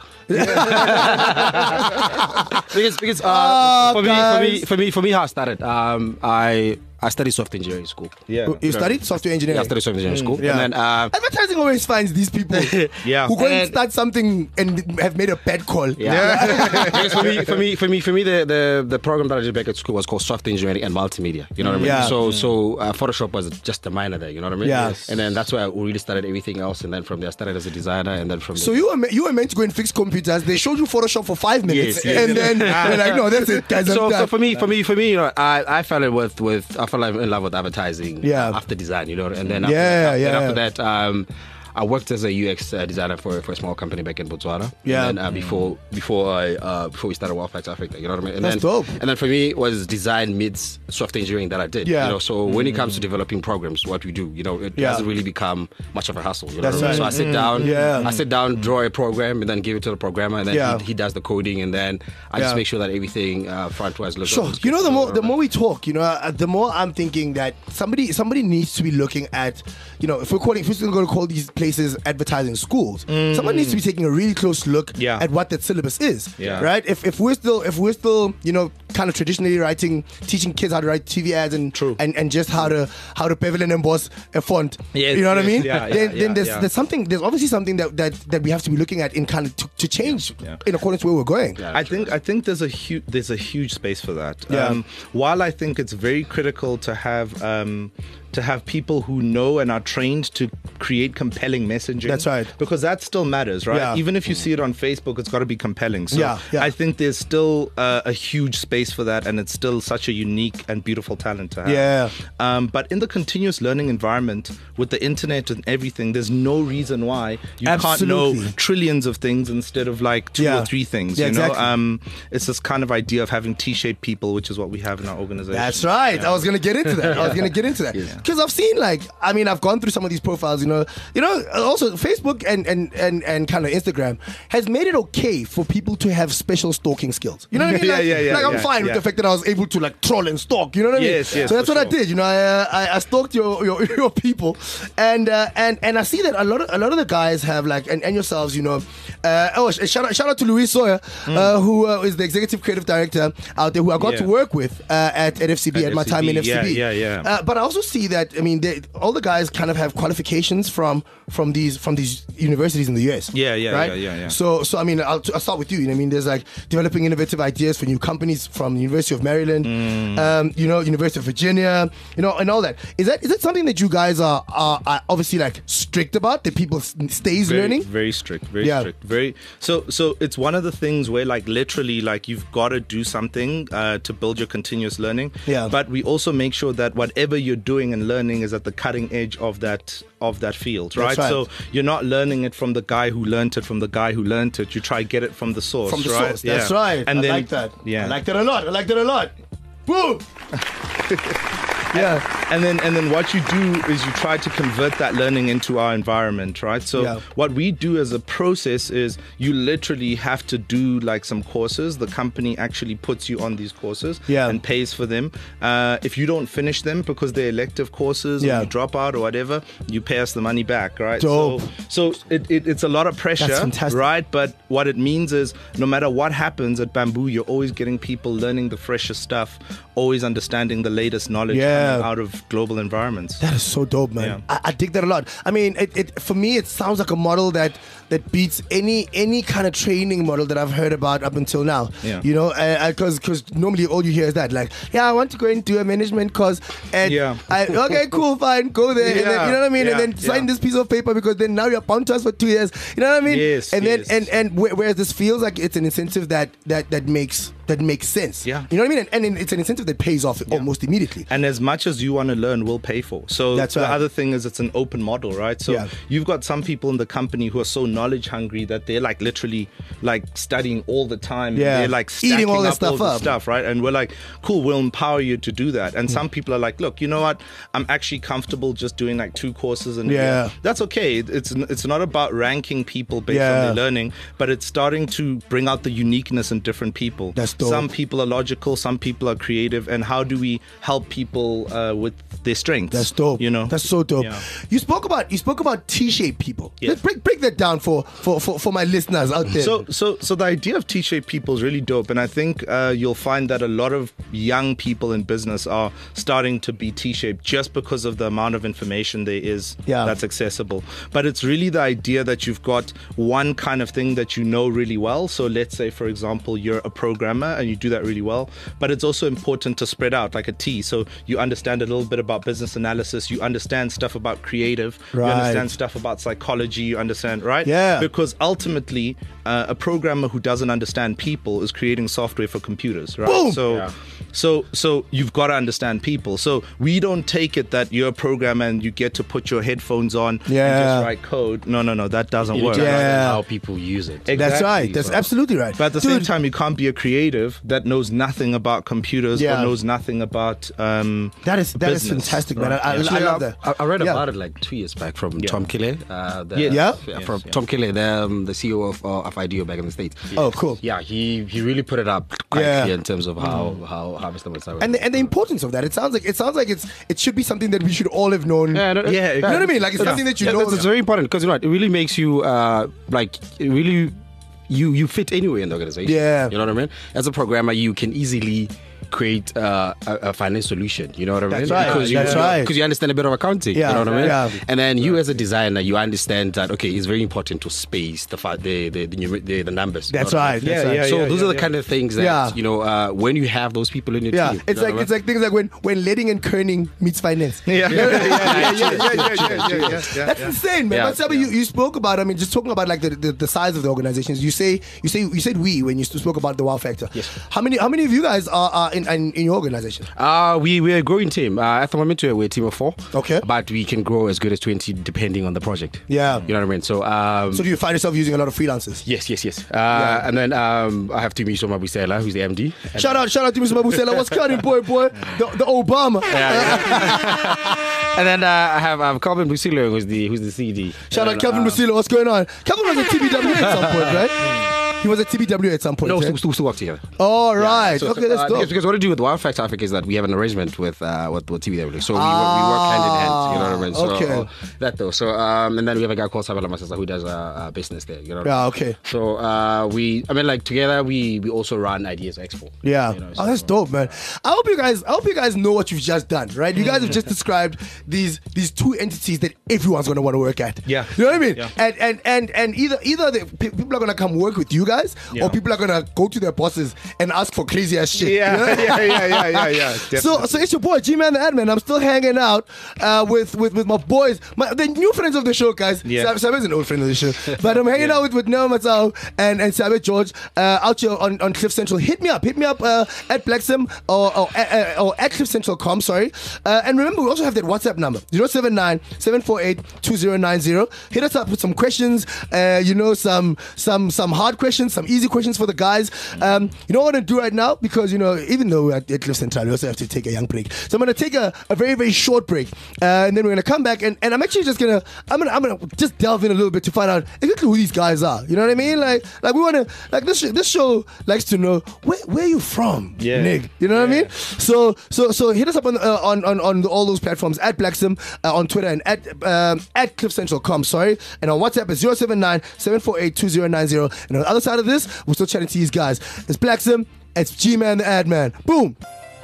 Speaker 8: because because uh,
Speaker 5: Oh,
Speaker 8: for, me, for
Speaker 5: guys.
Speaker 8: me for me for me how I started. Um, I I studied software engineering school.
Speaker 9: yeah.
Speaker 5: You studied software engineering.
Speaker 8: Yeah, I studied software engineering school.
Speaker 5: Yeah.
Speaker 8: And then uh,
Speaker 5: Advertising always finds these people
Speaker 9: Yeah.
Speaker 5: who go and
Speaker 8: And-
Speaker 5: start something and have made a bad call.
Speaker 8: Yeah. Because for me, for me, for me, for me, the, the, the program that I did back at school was called software engineering and multimedia. You know what I mean?
Speaker 5: Yeah.
Speaker 8: So so uh, Photoshop was just a minor there. You know what I mean?
Speaker 5: Yeah. Yes.
Speaker 8: And then that's where I really started everything else. And then from there, I started as a designer. And then from
Speaker 5: So
Speaker 8: there,
Speaker 5: you were me- you were meant to go and fix computers. They showed you Photoshop for five minutes,
Speaker 8: Yes, yes.
Speaker 5: and then they're like, "No, that's it, guys." I'm
Speaker 8: so,
Speaker 5: done.
Speaker 8: so for me, for me, for me, you know, I, I fell in with with I fell in love with advertising.
Speaker 5: Yeah.
Speaker 8: After design, you know, and then after,
Speaker 5: Yeah,
Speaker 8: after,
Speaker 5: yeah.
Speaker 8: after that, um, I worked as a U X uh, designer for, for a small company back in Botswana.
Speaker 5: Yeah.
Speaker 8: And then, uh, before before I uh, before we started Wildfacts Africa, you know what I mean? And
Speaker 5: That's
Speaker 8: then,
Speaker 5: dope.
Speaker 8: And then for me, it was design meets software engineering that I did.
Speaker 5: Yeah.
Speaker 8: You know, so when it comes to developing programs, what we do, you know, it
Speaker 5: Yeah.
Speaker 8: hasn't really become much of a hassle. You know
Speaker 5: That's
Speaker 8: what I mean?
Speaker 5: right.
Speaker 8: So I sit down,
Speaker 5: Yeah.
Speaker 8: I sit down, draw a program, and then give it to the programmer, and then
Speaker 5: Yeah.
Speaker 8: he, he does the coding, and then I
Speaker 5: Yeah.
Speaker 8: just make sure that everything uh, front wise looks.
Speaker 5: Sure.
Speaker 8: looks
Speaker 5: You know,
Speaker 8: good.
Speaker 5: the
Speaker 8: So,
Speaker 5: more the
Speaker 8: uh,
Speaker 5: more we talk, you know, uh, the more I'm thinking that somebody somebody needs to be looking at, you know, if we're calling, if we're still going to call these places advertising schools, someone needs to be taking a really close look
Speaker 9: Yeah.
Speaker 5: at what that syllabus is.
Speaker 9: Yeah.
Speaker 5: Right. If if we're still if we're still you know kind of traditionally writing, teaching kids how to write T V ads and
Speaker 9: True.
Speaker 5: and and just how to how to bevel and emboss a font.
Speaker 9: Yes,
Speaker 5: You know what I
Speaker 9: yes,
Speaker 5: mean?
Speaker 9: yeah, yeah,
Speaker 5: then
Speaker 9: yeah,
Speaker 5: then there's
Speaker 9: yeah.
Speaker 5: there's something there's obviously something that that that we have to be looking at in kind of to, to change
Speaker 9: Yeah.
Speaker 5: in accordance to where we're going.
Speaker 8: Yeah.
Speaker 9: I think I think there's a huge there's a huge space for that.
Speaker 5: Yeah.
Speaker 9: Um, while I think it's very critical to have um, to have people who know and are trained to create compelling messaging.
Speaker 5: That's right.
Speaker 9: Because that still matters, right?
Speaker 5: Yeah.
Speaker 9: Even if you see it on Facebook, it's got to be compelling. So
Speaker 5: Yeah, yeah.
Speaker 9: I think there's still uh, a huge space for that, and it's still such a unique and beautiful talent to have.
Speaker 5: Yeah.
Speaker 9: Um, but in the continuous learning environment with the internet and everything, there's no reason why you can't
Speaker 5: Absolutely.
Speaker 9: know trillions of things instead of like two
Speaker 5: Yeah.
Speaker 9: or three things.
Speaker 5: Yeah,
Speaker 9: you know,
Speaker 5: exactly.
Speaker 9: um, it's this kind of idea of having T-shaped people, which is what we have in our organization.
Speaker 5: That's right. I was gonna get into that. I was gonna get into that because I've seen like I mean I've gone through some of these profiles. You know, you know. Also, Facebook and and and, and kind of Instagram has made it okay for people to have special stalking skills. You know what I mean?
Speaker 9: Yeah,
Speaker 5: like,
Speaker 9: yeah, yeah,
Speaker 5: like I'm
Speaker 9: yeah,
Speaker 5: fine with
Speaker 9: yeah.
Speaker 5: the fact that I was able to like troll and stalk. You know what I mean?
Speaker 9: Yes, yes,
Speaker 5: So that's
Speaker 9: for
Speaker 5: what I
Speaker 9: sure.
Speaker 5: did. You know, I uh, I, I stalked your your, your people, and uh, and and I see that a lot of a lot of the guys have like and, and yourselves. You know, uh, oh sh- shout out shout out to Louise Sawyer, uh, who uh, is the executive creative director out there, who I got
Speaker 9: Yeah.
Speaker 5: to work with uh, at at F C B at,
Speaker 9: At
Speaker 5: my time in F C B.
Speaker 9: yeah, yeah, yeah.
Speaker 5: Uh, but I also see that I mean they, all the guys kind of have qualifications from from these from these universities in the U S.
Speaker 9: Yeah, yeah,
Speaker 5: right?
Speaker 9: yeah, yeah, yeah.
Speaker 5: So so I mean I'll, I'll start with you. You know, I mean there's like developing innovative ideas for new companies from the University of Maryland,
Speaker 9: Mm.
Speaker 5: um, you know, University of Virginia, you know, and all that. Is that is that something that you guys are are, are obviously like strict about? That people s- stays
Speaker 9: very,
Speaker 5: learning?
Speaker 9: very strict, very
Speaker 5: Yeah.
Speaker 9: strict, very. So, so it's one of the things where, like, literally, like, you've got to do something uh, to build your continuous learning.
Speaker 5: Yeah.
Speaker 9: But we also make sure that whatever you're doing and learning is at the cutting edge of that of that field, right?
Speaker 5: That's right.
Speaker 9: So you're not learning it from the guy who learned it from the guy who learned it. You try get it from the source,
Speaker 5: From the
Speaker 9: right?
Speaker 5: source. That's right.
Speaker 9: And
Speaker 5: I
Speaker 9: then,
Speaker 5: like that.
Speaker 9: Yeah.
Speaker 5: I like that a lot. I like that a lot. Boom. Yeah.
Speaker 9: And then and then what you do is you try to convert that learning into our environment, right? So
Speaker 5: Yeah.
Speaker 9: what we do as a process is you literally have to do like some courses. The company actually puts you on these courses
Speaker 5: Yeah.
Speaker 9: and pays for them. Uh, if you don't finish them because they're elective courses
Speaker 5: Yeah.
Speaker 9: or you drop out or whatever, you pay us the money back, right?
Speaker 5: Dope.
Speaker 9: So, so it, it, it's a lot of pressure,
Speaker 5: That's fantastic.
Speaker 9: right? But what it means is no matter what happens at Bamboo, you're always getting people learning the freshest stuff, always understanding the latest knowledge
Speaker 5: Yeah.
Speaker 9: coming out of global environments.
Speaker 5: That is so dope, man.
Speaker 9: Yeah.
Speaker 5: I, I dig that a lot. I mean, it, it for me, it sounds like a model that that beats any any kind of training model that I've heard about up until now.
Speaker 9: Yeah.
Speaker 5: You know, because because normally all you hear is that, like, yeah, I want to go and do a management course, and
Speaker 9: Yeah.
Speaker 5: I, okay, cool, fine, go there, and then,
Speaker 9: Yeah.
Speaker 5: you know what I mean,
Speaker 9: Yeah.
Speaker 5: and then sign
Speaker 9: Yeah.
Speaker 5: this piece of paper because then now you're bound to us for two years. You know what I mean?
Speaker 9: Yes,
Speaker 5: And then
Speaker 9: yes.
Speaker 5: and and wh- whereas this feels like it's an incentive that that that makes that makes sense.
Speaker 9: Yeah.
Speaker 5: You know what I mean? And, and it's an incentive that pays off almost immediately.
Speaker 9: And as much as you want to learn, we'll pay for. So
Speaker 5: That's
Speaker 9: the
Speaker 5: right.
Speaker 9: other thing is it's an open model, right? So
Speaker 5: Yeah.
Speaker 9: you've got some people in the company who are so knowledge hungry that they're like literally like studying all the time.
Speaker 5: Yeah.
Speaker 9: They're like
Speaker 5: Eating
Speaker 9: stacking
Speaker 5: all that
Speaker 9: up
Speaker 5: stuff
Speaker 9: all the
Speaker 5: up.
Speaker 9: stuff, right? And we're like, cool, we'll empower you to do that. And some people are like, look, you know what? I'm actually comfortable just doing like two courses and
Speaker 5: Yeah.
Speaker 9: that's okay. It's it's not about ranking people based
Speaker 5: Yeah.
Speaker 9: on their learning, but it's starting to bring out the uniqueness in different people.
Speaker 5: That's dope.
Speaker 9: Some people are logical, some people are creative, and how do we help people uh, with their strengths?
Speaker 5: That's dope.
Speaker 9: You know,
Speaker 5: that's so dope.
Speaker 9: Yeah.
Speaker 5: You spoke about you spoke about T-shaped people.
Speaker 9: Yeah.
Speaker 5: Let's break break that down for for, for, for my listeners out there.
Speaker 9: So, so, so the idea of T-shaped people is really dope, and I think uh, you'll find that a lot of young people in business are starting to be T-shaped just because of the amount of information there is
Speaker 5: Yeah.
Speaker 9: that's accessible. But it's really the idea that you've got one kind of thing that you know really well. So, let's say, for example, you're a programmer and you do that really well. But it's also important to spread out like a T. So you understand a little bit about business analysis, you understand stuff about creative,
Speaker 5: Right.
Speaker 9: you understand stuff about psychology, you understand, right?
Speaker 5: Yeah.
Speaker 9: Because ultimately, uh, a programmer who doesn't understand people is creating software for computers, right?
Speaker 5: Boom!
Speaker 9: So,
Speaker 8: Yeah.
Speaker 9: so, so you've got to understand people. So we don't take it that you're a programmer and you get to put your headphones on and
Speaker 5: Yeah.
Speaker 9: just write code. No, no, no, that doesn't
Speaker 8: You need
Speaker 9: work.
Speaker 8: to
Speaker 5: Yeah.
Speaker 8: understand how people use it.
Speaker 5: That's
Speaker 9: Exactly.
Speaker 5: right. That's
Speaker 8: So-
Speaker 5: absolutely right.
Speaker 9: But at the
Speaker 5: Dude,
Speaker 9: same time, you can't be a creative that knows nothing about computers
Speaker 5: Yeah.
Speaker 9: or knows nothing about um,
Speaker 5: that is that is
Speaker 9: business,
Speaker 5: fantastic, man.
Speaker 9: right?
Speaker 5: I, I,
Speaker 9: Yeah.
Speaker 5: I love that.
Speaker 8: I, I read
Speaker 5: Yeah.
Speaker 8: about it like two years back from
Speaker 9: Yeah.
Speaker 8: Tom Kille. Uh, the,
Speaker 9: Yes.
Speaker 5: Yeah?
Speaker 8: from
Speaker 9: Yes, yeah.
Speaker 8: Tom Kille, the, um, the C E O of, uh, of IDEO back in the States.
Speaker 5: Oh, cool.
Speaker 8: Yeah, he, he really put it up quite
Speaker 5: Yeah.
Speaker 8: clear in terms of how how Harvester was.
Speaker 5: And the, and the importance of that. It sounds like it sounds like it's it should be something that we should all have known.
Speaker 8: Yeah, no,
Speaker 9: Yeah,
Speaker 5: You know what I mean? Like it's
Speaker 8: Yeah.
Speaker 5: something that you
Speaker 8: Yeah,
Speaker 5: know.
Speaker 8: It's, it's very important because you know what, it really makes you uh, like it really you you fit anywhere in the organization.
Speaker 5: Yeah.
Speaker 8: You know what I mean? As a programmer, you can easily create uh, a, a finance solution. You know what I mean?
Speaker 5: That's right.
Speaker 8: Because you,
Speaker 5: That's right.
Speaker 8: Because you understand a bit of accounting.
Speaker 5: Yeah.
Speaker 8: You know what I mean?
Speaker 5: Yeah.
Speaker 8: And then you, as a designer, you understand that okay, it's very important to space the fi- the the the, numer- the, the numbers. you
Speaker 5: That's
Speaker 8: know what I
Speaker 5: right.
Speaker 8: mean?
Speaker 5: That's
Speaker 9: Yeah,
Speaker 5: right.
Speaker 9: yeah,
Speaker 8: So
Speaker 9: yeah,
Speaker 8: those
Speaker 9: yeah,
Speaker 8: are the
Speaker 9: yeah.
Speaker 8: kind of things that
Speaker 5: Yeah.
Speaker 8: you know uh, when you have those people in your
Speaker 5: Yeah,
Speaker 8: team. you
Speaker 5: it's
Speaker 8: know
Speaker 5: like
Speaker 8: what
Speaker 5: it's like things like when when letting and kerning meets finance.
Speaker 9: Yeah, yeah, yeah, yeah, yeah, yeah, yeah, yeah, yeah, yeah,
Speaker 5: That's
Speaker 9: yeah.
Speaker 5: insane, man.
Speaker 8: Yeah,
Speaker 5: But Sabi, you, you spoke about, I mean, just talking about like the, the, the size of the organizations. You say you say you said we when you spoke about the wow factor.
Speaker 8: Yes.
Speaker 5: How many how many of you guys are, are in, in in your organization?
Speaker 8: Uh, we, we're a growing team. Uh, at the moment, we're a team of four.
Speaker 5: Okay.
Speaker 8: But we can grow as good as twenty depending on the project.
Speaker 5: Yeah.
Speaker 8: You know what I mean? So, um,
Speaker 5: So do you find yourself using a lot of freelancers?
Speaker 8: yes, yes, yes. Uh, And then um, I have Timiso Mabusela, who's the M D. And
Speaker 5: Shout out, shout out to Mister Mabusela. What's cutting, boy, boy? The, the Obama.
Speaker 8: And then uh, I have um, Calvin Busilo, who's the who's the C D.
Speaker 5: Shout out
Speaker 8: And,
Speaker 5: Kevin
Speaker 8: uh,
Speaker 5: Busilo. What's going on? Kevin was at T B W at some point, right? He was at T B W at some point.
Speaker 8: No,
Speaker 5: right?
Speaker 8: still, still, still work together.
Speaker 5: All right.
Speaker 8: So-
Speaker 5: okay,
Speaker 8: so,
Speaker 5: that's
Speaker 8: uh,
Speaker 5: dope.
Speaker 8: because, because what I do with Wild Fact Africa is that we have an arrangement with uh, with, with T B W, so we, work, we work hand in hand. You know what I mean? So,
Speaker 5: Okay.
Speaker 8: uh, that though. So um, and then we have a guy called Sabela Masasa who does uh, uh, business there. You know.
Speaker 5: Yeah, okay.
Speaker 8: So uh, we, I mean, like together we we also run Ideas Expo.
Speaker 5: Yeah.
Speaker 8: You know,
Speaker 5: Oh, that's
Speaker 8: so-
Speaker 5: dope, man. I hope you guys I hope you guys know what you've just done, right? You guys have just described these these two entities that everyone's gonna want to work at.
Speaker 9: Yeah.
Speaker 5: You know what I mean?
Speaker 9: Yeah.
Speaker 5: And and and and either either the, pe- people are gonna come work with you guys
Speaker 9: Yeah.
Speaker 5: or people are gonna go to their bosses and ask for crazy ass shit.
Speaker 9: Yeah,
Speaker 5: you know?
Speaker 9: yeah, yeah, yeah, yeah, yeah.
Speaker 5: So,
Speaker 9: definitely.
Speaker 5: so it's your boy G-Man the Admin. I'm still hanging out uh, with, with with my boys, my, the new friends of the show, guys.
Speaker 9: Yeah.
Speaker 5: Sab, Sab is an old friend of the show, but I'm hanging
Speaker 9: Yeah.
Speaker 5: out with with Noah Matsao and and Sabit George uh, out here on, on Cliff Central. Hit me up, hit me up uh, at Blacksim or or, uh, or at Cliff Central dot com. Sorry, uh, and remember we also have that WhatsApp number zero seven nine seven four eight two zero nine zero. Hit us up with some questions, uh, you know, some some some hard questions. questions, some easy questions for the guys. Um, you know what I'm going to do right now? Because, you know, even though we're at Cliff Central, we also have to take a young break. So I'm going to take a, a very, very short break. Uh, and then we're going to come back. And, and I'm actually just going to, I'm going to I'm gonna just delve in a little bit to find out exactly who these guys are. You know what I mean? Like, like we want to, like this, this show likes to know, where, where are you from,
Speaker 9: yeah.
Speaker 5: Nick? You know what yeah. I mean? So, so, so hit us up on, uh, on, on, on all those platforms, at Blacksim uh, on Twitter and at, um, at cliff central dot com, sorry. And on WhatsApp it's zero seven nine, seven four eight, two zero nine zero. And on the other side of this, we're still chatting to these guys. It's Blacksim, it's G-Man the Ad Man. Boom!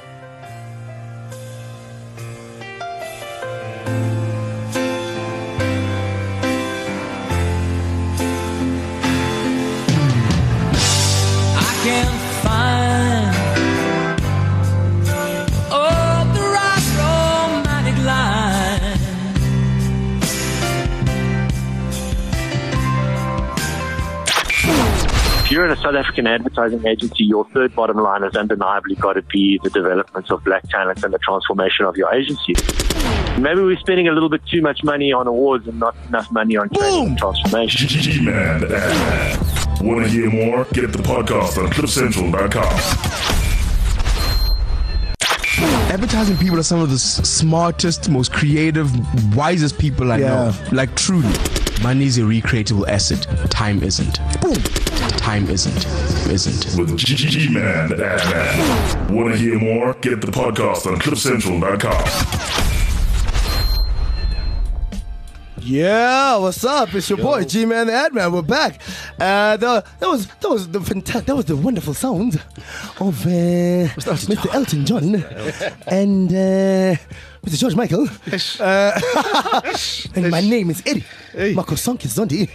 Speaker 10: I can't find oh, the right romantic line.
Speaker 7: If you're in a South African advertising agency, your third bottom line has undeniably got to be the development of black talent and the transformation of your agency. Maybe we're spending a little bit too much money on awards and not enough money on training and transformation.
Speaker 2: G-Man, the Ad Man. Want to hear more? Get the podcast on cliff central dot com.
Speaker 4: Advertising people are some of the s- smartest, most creative, wisest people I
Speaker 5: Yeah.
Speaker 4: know. Like, truly. Money is a recreatable asset. Time isn't. Boom. Time isn't. Isn't.
Speaker 2: With G-Man, the Ad Man. Want to hear more? Get the podcast on cliff central dot com.
Speaker 5: Yeah, what's up? It's your Yo. boy G-Man the Ad Man. We're back. Uh, the, that was that was the fantastic, that was the wonderful sound of uh, Mister Elton John and uh, Mister George Michael. Uh, and my name is Eddie. Hey. Makosonki Zondi.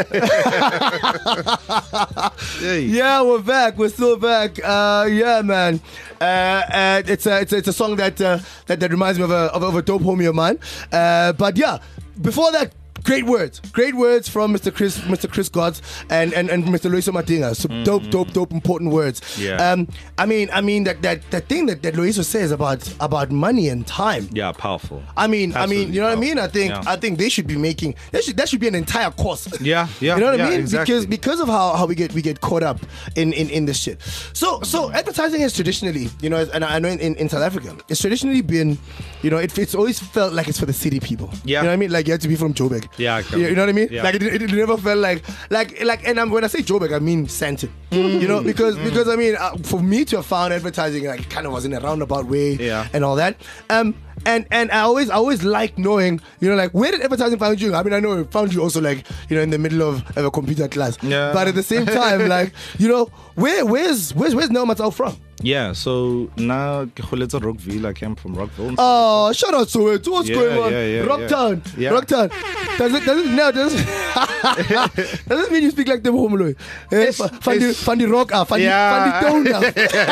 Speaker 5: Hey. Yeah, we're back. We're still back. Uh, yeah, man. Uh, uh, it's a it's a, it's a song that uh, that that reminds me of a of, of a dope homie of mine. Uh, but yeah. Before that, great words, great words from Mister Chris, Mister Chris Godds and and, and Mister Loyiso Madinga. So mm-hmm. dope, dope, dope, important words.
Speaker 9: Yeah.
Speaker 5: Um, I mean, I mean that that, that thing that, that Loyiso says about about money and time.
Speaker 9: Yeah, powerful.
Speaker 5: I mean, Absolutely I mean, you know
Speaker 9: powerful.
Speaker 5: what I mean? I think
Speaker 9: yeah.
Speaker 5: I think they should be making that should that should be an entire course.
Speaker 9: Yeah, yeah.
Speaker 5: You know what
Speaker 9: yeah,
Speaker 5: I mean?
Speaker 9: Exactly.
Speaker 5: Because because of how, how we get we get caught up in, in, in this shit. So so advertising has traditionally, you know, and I know in, in South Africa, it's traditionally been, you know, it, it's always felt like it's for the city people.
Speaker 9: Yeah.
Speaker 5: You know what I mean? Like you have to be from Joburg.
Speaker 9: Yeah,
Speaker 5: you know what I mean?
Speaker 9: Yeah.
Speaker 5: Like it, it, it never felt like like like and I'm, when I say Joburg, I mean Sandton. Mm. You know, because mm. because I mean uh, for me to have found advertising like kind of was in a roundabout way
Speaker 9: yeah.
Speaker 5: and all that. Um and and I always I always like knowing, you know, like where did advertising find you? I mean I know it found you also like, you know, in the middle of, of a computer class.
Speaker 9: Yeah.
Speaker 5: But at the same time, like, you know, where where's where's where's Nel Matau from?
Speaker 9: Yeah, so now Kgoletso Rockville, I came from Rockville.
Speaker 5: Oh, shout out to it. What's
Speaker 9: yeah,
Speaker 5: going on?
Speaker 9: Yeah, yeah,
Speaker 5: Rocktown.
Speaker 9: Yeah.
Speaker 5: Rocktown. Does it does it no does it does it mean you speak like them homoloy? Eh, Fundy Fundy Rock ah Fundy
Speaker 9: yeah.
Speaker 5: Fundy Tone.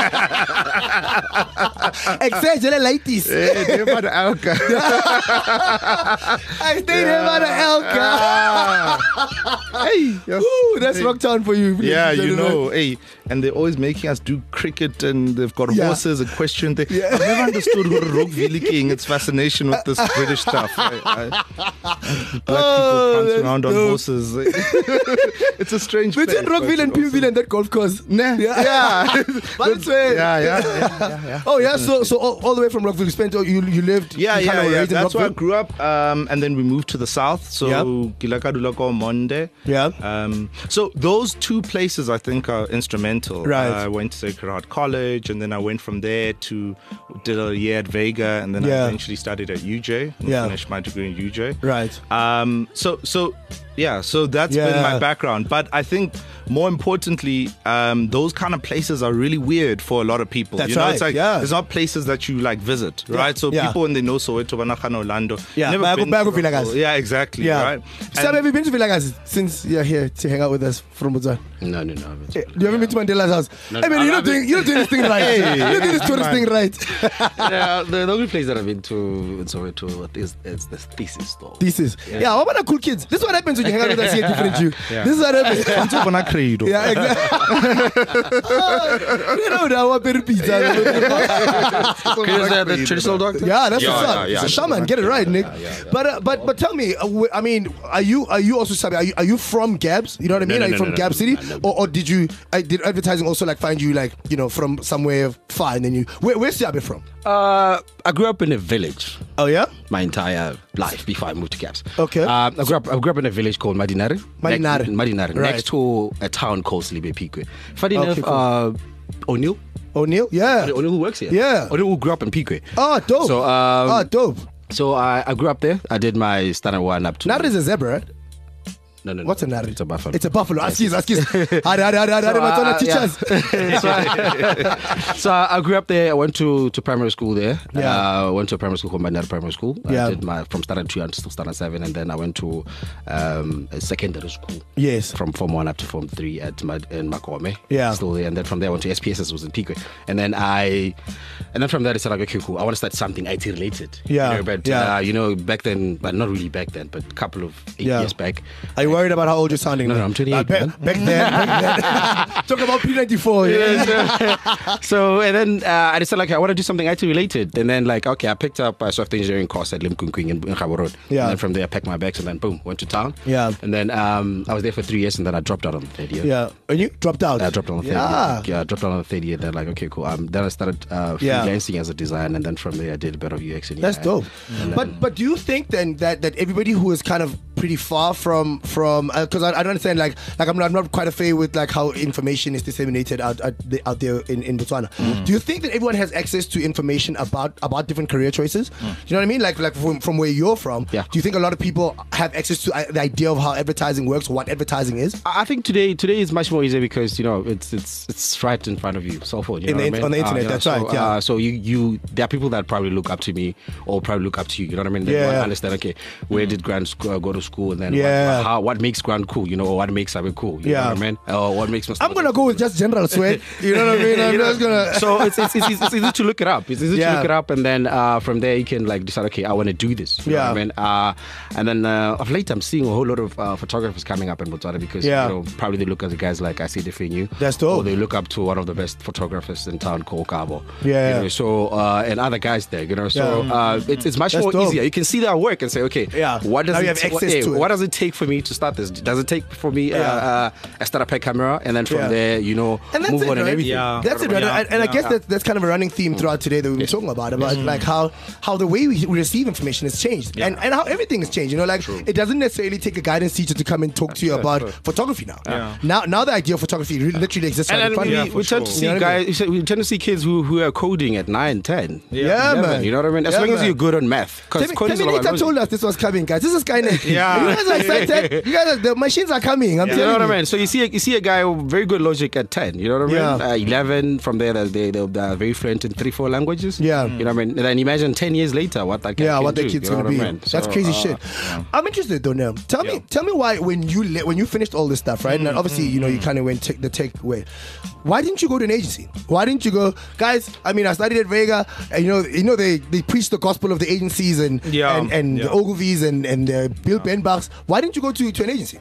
Speaker 5: Exactly like this.
Speaker 9: Eh, they about the Elka.
Speaker 5: I stayed here by the Elka. Hey, ooh, that's hey. Rocktown for you.
Speaker 9: Yeah, you know, hey, and they're always making us do cricket and they've got
Speaker 5: yeah.
Speaker 9: horses, a question thing.
Speaker 5: Yeah.
Speaker 9: I've never understood what Rockville King, its fascination with this British stuff. I, I, black
Speaker 5: oh,
Speaker 9: people prance around
Speaker 5: dope.
Speaker 9: on horses. It's a strange
Speaker 5: between
Speaker 9: place,
Speaker 5: Rockville and Pewville and that golf course.
Speaker 9: Nah,
Speaker 5: yeah,
Speaker 9: yeah.
Speaker 5: But it's way.
Speaker 9: Yeah, yeah, yeah, yeah, yeah.
Speaker 5: Oh yeah, so so all, all the way from Rockville, you spent you you lived.
Speaker 9: Yeah,
Speaker 5: you
Speaker 9: yeah,
Speaker 5: kind of
Speaker 9: yeah. That's where I
Speaker 5: Rockville?
Speaker 9: grew up, um, and then we moved to the south. So Kilakadulako Monde.
Speaker 5: Yeah.
Speaker 9: Um, so those two places I think are instrumental.
Speaker 5: Right.
Speaker 9: Uh, I went to Sacred Heart College, and then I went from there to did a year at Vega, and then
Speaker 5: Yeah.
Speaker 9: I eventually studied at U J. And
Speaker 5: Yeah.
Speaker 9: finished my degree in U J.
Speaker 5: Right.
Speaker 9: Um, so so yeah, so that's
Speaker 5: Yeah.
Speaker 9: been my background. But I think more importantly, um, those kind of places are really weird for a lot of people.
Speaker 5: That's
Speaker 9: you know,
Speaker 5: right,
Speaker 9: it's like
Speaker 5: yeah.
Speaker 9: it's not places that you like visit,
Speaker 5: Yeah,
Speaker 9: right? So
Speaker 5: yeah.
Speaker 9: people when they know Soweto, Banakana, Orlando,
Speaker 5: Yeah,
Speaker 9: never
Speaker 5: Bago-
Speaker 9: been
Speaker 5: Bago
Speaker 9: to
Speaker 5: Vilakazi.
Speaker 9: Rockville. Yeah, exactly.
Speaker 5: Yeah.
Speaker 9: Right.
Speaker 5: Sam,
Speaker 9: And-
Speaker 5: have you been to Vilakazi since you're here to hang out with us from Botswana?
Speaker 8: No, no, no.
Speaker 5: Eh, you haven't been to Mandela's house?
Speaker 8: No,
Speaker 5: I mean,
Speaker 8: no,
Speaker 5: you're
Speaker 8: I
Speaker 5: not doing you're not doing this thing right.
Speaker 8: Hey,
Speaker 5: you're not doing this tourist
Speaker 9: man.
Speaker 5: thing right.
Speaker 8: Yeah, the, the only place that I've been to in Soweto is, is the thesis store.
Speaker 5: Thesis. Yeah.
Speaker 8: Yeah.
Speaker 5: What about the cool kids? This is what happens when you hang out with us here, different you.
Speaker 9: Yeah.
Speaker 5: This is what happens.
Speaker 8: Credo.
Speaker 5: Yeah, exactly. You know that one better pizza.
Speaker 8: Is that the traditional doctor?
Speaker 5: Yeah, that's
Speaker 8: Yeah,
Speaker 5: what's up.
Speaker 8: yeah, yeah.
Speaker 5: It's a shaman. Get it right, Nick. But uh, but but tell me, uh, w- I mean, are you are you also Sabi? Are you are you from Gabs? You know what I mean?
Speaker 8: No,
Speaker 5: are you
Speaker 8: no,
Speaker 5: from
Speaker 8: no,
Speaker 5: Gab
Speaker 8: no,
Speaker 5: City,
Speaker 8: no, no, no.
Speaker 5: or or did you uh, did advertising also like find you like you know from somewhere far and then you where, where's Sabi from?
Speaker 8: Uh, I grew up in a village.
Speaker 5: Oh yeah,
Speaker 8: my entire life before I moved to Caps.
Speaker 5: Okay.
Speaker 8: Um, I grew up. I grew up in a village called Madinare.
Speaker 5: Madinare.
Speaker 8: Ne- Madinare,
Speaker 5: Right.
Speaker 8: next to a town called Slibe Pique. Funny
Speaker 5: Okay,
Speaker 8: enough,
Speaker 5: cool.
Speaker 8: uh, O'Neill.
Speaker 5: O'Neill, yeah.
Speaker 8: O'Neill who works here.
Speaker 5: Yeah.
Speaker 8: O'Neill who grew up in Pique.
Speaker 5: Oh, dope.
Speaker 8: So, um,
Speaker 5: oh, dope.
Speaker 8: So I, I grew up there. I did my standard one up to.
Speaker 5: Nara is a zebra, right?
Speaker 8: No, no, no.
Speaker 5: What's a nari?
Speaker 8: It's a buffalo.
Speaker 5: It's a buffalo. Excuse, excuse. Hadi, hadi, hadi, hadi,
Speaker 8: So,
Speaker 5: Matona,
Speaker 8: uh,
Speaker 5: teachers.
Speaker 8: yeah. so, I, so I grew up there. I went to, to primary school there.
Speaker 5: Yeah.
Speaker 8: Uh, went to a primary school called Mandela Primary School.
Speaker 5: Yeah.
Speaker 8: I did my from standard two until standard seven, and then I went to um, a secondary school.
Speaker 5: Yes.
Speaker 8: From form one up to form three at Mad- in Makome.
Speaker 5: Yeah.
Speaker 8: Still there, and then from there I went to S P S S, was in Pique, and then I, and then from there I said like, okay, cool. I want to start something I T related.
Speaker 5: Yeah.
Speaker 8: You know, but
Speaker 5: Yeah.
Speaker 8: uh, you know, back then, but not really back then, but a couple of eight
Speaker 5: Yeah.
Speaker 8: years back.
Speaker 5: Are you worried about how old you're sounding?
Speaker 8: No, no, I'm twenty-eight.
Speaker 5: Uh, back,
Speaker 8: man.
Speaker 5: back then, back then. Talk about P ninety-four. Yeah.
Speaker 8: So and then uh, I decided like I want to do something I T related, and then like okay, I picked up a software engineering course at Limkunkwing in, in Gabo Road.
Speaker 5: Yeah.
Speaker 8: And then from there I packed my bags and then boom, went to town.
Speaker 5: Yeah.
Speaker 8: And then um, I was there for three years, and then I dropped out on the third year.
Speaker 5: Yeah. And you dropped out?
Speaker 8: I dropped out on the third
Speaker 5: Yeah.
Speaker 8: year. Yeah, I dropped out on the third year. Then like okay, cool. Um, then I started uh,
Speaker 5: Yeah.
Speaker 8: freelancing as a designer, and then from there I did a bit of U X and
Speaker 5: That's
Speaker 8: U I.
Speaker 5: dope.
Speaker 8: And then-
Speaker 5: But but do you think then that, that everybody who is kind of pretty far from from because I, I don't understand like like I'm not, I'm not quite afraid with like how information is disseminated out out, the- out there in, in Botswana.
Speaker 8: Mm.
Speaker 5: Do you think that everyone has access to information about about different career choices? Do you know what I mean? Like like from, from where you're from.
Speaker 8: Yeah.
Speaker 5: Do you think a lot of people have access to uh, the idea of how advertising works or what advertising is?
Speaker 8: I I think today today is much more easier because you know it's it's it's right in front of you, cell phone. You
Speaker 5: In
Speaker 8: know
Speaker 5: the
Speaker 8: what I
Speaker 5: in-
Speaker 8: mean?
Speaker 5: on the internet,
Speaker 8: you know,
Speaker 5: that's
Speaker 8: so,
Speaker 5: right, yeah.
Speaker 8: Uh, so you you there are people that probably look up to me or probably look up to you. You know what I mean? They
Speaker 5: Yeah,
Speaker 8: want to
Speaker 5: yeah.
Speaker 8: understand. Okay, where did Grant sc- uh, go to school, and then
Speaker 5: Yeah.
Speaker 8: what, how what makes Grant cool? You know, or what makes Sabe cool? You
Speaker 5: Yeah.
Speaker 8: know what I mean? Or what makes Mister
Speaker 5: I'm gonna go with just general sweat. You know what I mean? I'm
Speaker 8: You know,
Speaker 5: just gonna.
Speaker 8: so it's, it's, it's, it's easy to look it up. It's easy
Speaker 5: Yeah.
Speaker 8: to look it up, and then uh, from there you can like decide. Okay, I want to do this. You know
Speaker 5: Yeah.
Speaker 8: what I mean? Uh, and then uh, of late, I'm seeing a whole lot of uh, photographers coming up in Botswana because
Speaker 5: Yeah.
Speaker 8: you know probably they look at the guys like I see the Fenyu.
Speaker 5: That's dope.
Speaker 8: Or they look up to one of the best photographers in town called Kabo.
Speaker 5: Yeah.
Speaker 8: You know, so uh, and other guys there. You know, so
Speaker 5: Yeah.
Speaker 8: uh, it's it's much
Speaker 5: That's
Speaker 8: more
Speaker 5: dope.
Speaker 8: easier. You can see their work and say, okay,
Speaker 5: Yeah.
Speaker 8: what does
Speaker 5: Now
Speaker 8: it
Speaker 5: you have
Speaker 8: what,
Speaker 5: access
Speaker 8: hey,
Speaker 5: to it.
Speaker 8: what does it take for me to start this? Does it take for me uh,
Speaker 5: Yeah.
Speaker 8: uh, a startup camera and then from
Speaker 5: Yeah.
Speaker 8: there you know
Speaker 5: And that's
Speaker 8: move
Speaker 5: it,
Speaker 8: on and
Speaker 5: right?
Speaker 8: everything?
Speaker 9: Yeah.
Speaker 5: That's it, right?
Speaker 9: Yeah.
Speaker 5: And, and I
Speaker 9: Yeah.
Speaker 5: guess that, that's kind of a running theme throughout today that we've been talking about, about like how how the way we receive information has changed and, and how everything has changed. You know, like it doesn't necessarily take a guidance teacher to come and talk to you about photography now.
Speaker 9: Yeah.
Speaker 5: Now, now the idea of photography really literally exists right in
Speaker 8: And,
Speaker 5: front
Speaker 8: and
Speaker 5: of
Speaker 8: we,
Speaker 5: you.
Speaker 8: we tend to
Speaker 9: sure.
Speaker 8: see
Speaker 5: You know what I
Speaker 8: guys. We tend to see kids who, who are coding at nine, ten.
Speaker 5: Yeah,
Speaker 8: eleven,
Speaker 5: man.
Speaker 8: You know what I mean? As
Speaker 5: Yeah,
Speaker 8: long as
Speaker 5: man.
Speaker 8: you're good on math,
Speaker 5: Tell
Speaker 8: because
Speaker 5: me,
Speaker 8: coding is
Speaker 5: tell
Speaker 8: all
Speaker 5: me
Speaker 8: about
Speaker 5: Nathan told
Speaker 8: logic.
Speaker 5: us this was coming, guys. This is Skynet.
Speaker 9: Yeah.
Speaker 5: You guys are excited. You guys are, the machines are coming. I'm
Speaker 8: You
Speaker 5: telling
Speaker 8: know what I
Speaker 5: you.
Speaker 8: mean? So you see, a, you see a guy with very good logic at ten. You know what I mean?
Speaker 5: Yeah.
Speaker 8: Uh, Eleven. From there, they, they they're very fluent in three, four languages.
Speaker 5: Yeah.
Speaker 8: You know what I mean? And then imagine ten years later what that guy
Speaker 5: Yeah,
Speaker 8: can
Speaker 5: what
Speaker 8: do,
Speaker 5: the kid's
Speaker 8: you know
Speaker 5: gonna
Speaker 8: what
Speaker 5: be.
Speaker 8: I mean?
Speaker 5: That's
Speaker 8: So,
Speaker 5: crazy
Speaker 8: uh,
Speaker 5: shit. I'm interested though now. Tell me, tell me why when you le- when you finished all this stuff, right? And then obviously, you know, you kind of went take the take way. Why didn't you go to an agency? Why didn't you go, guys? I mean, I studied at Vega, and you know, you know, they, they preach the gospel of the agencies and
Speaker 9: Yeah,
Speaker 5: and, and
Speaker 9: yeah.
Speaker 5: the Ogilvies and and uh, Bill Benbachs. Why didn't you go to, to an agency?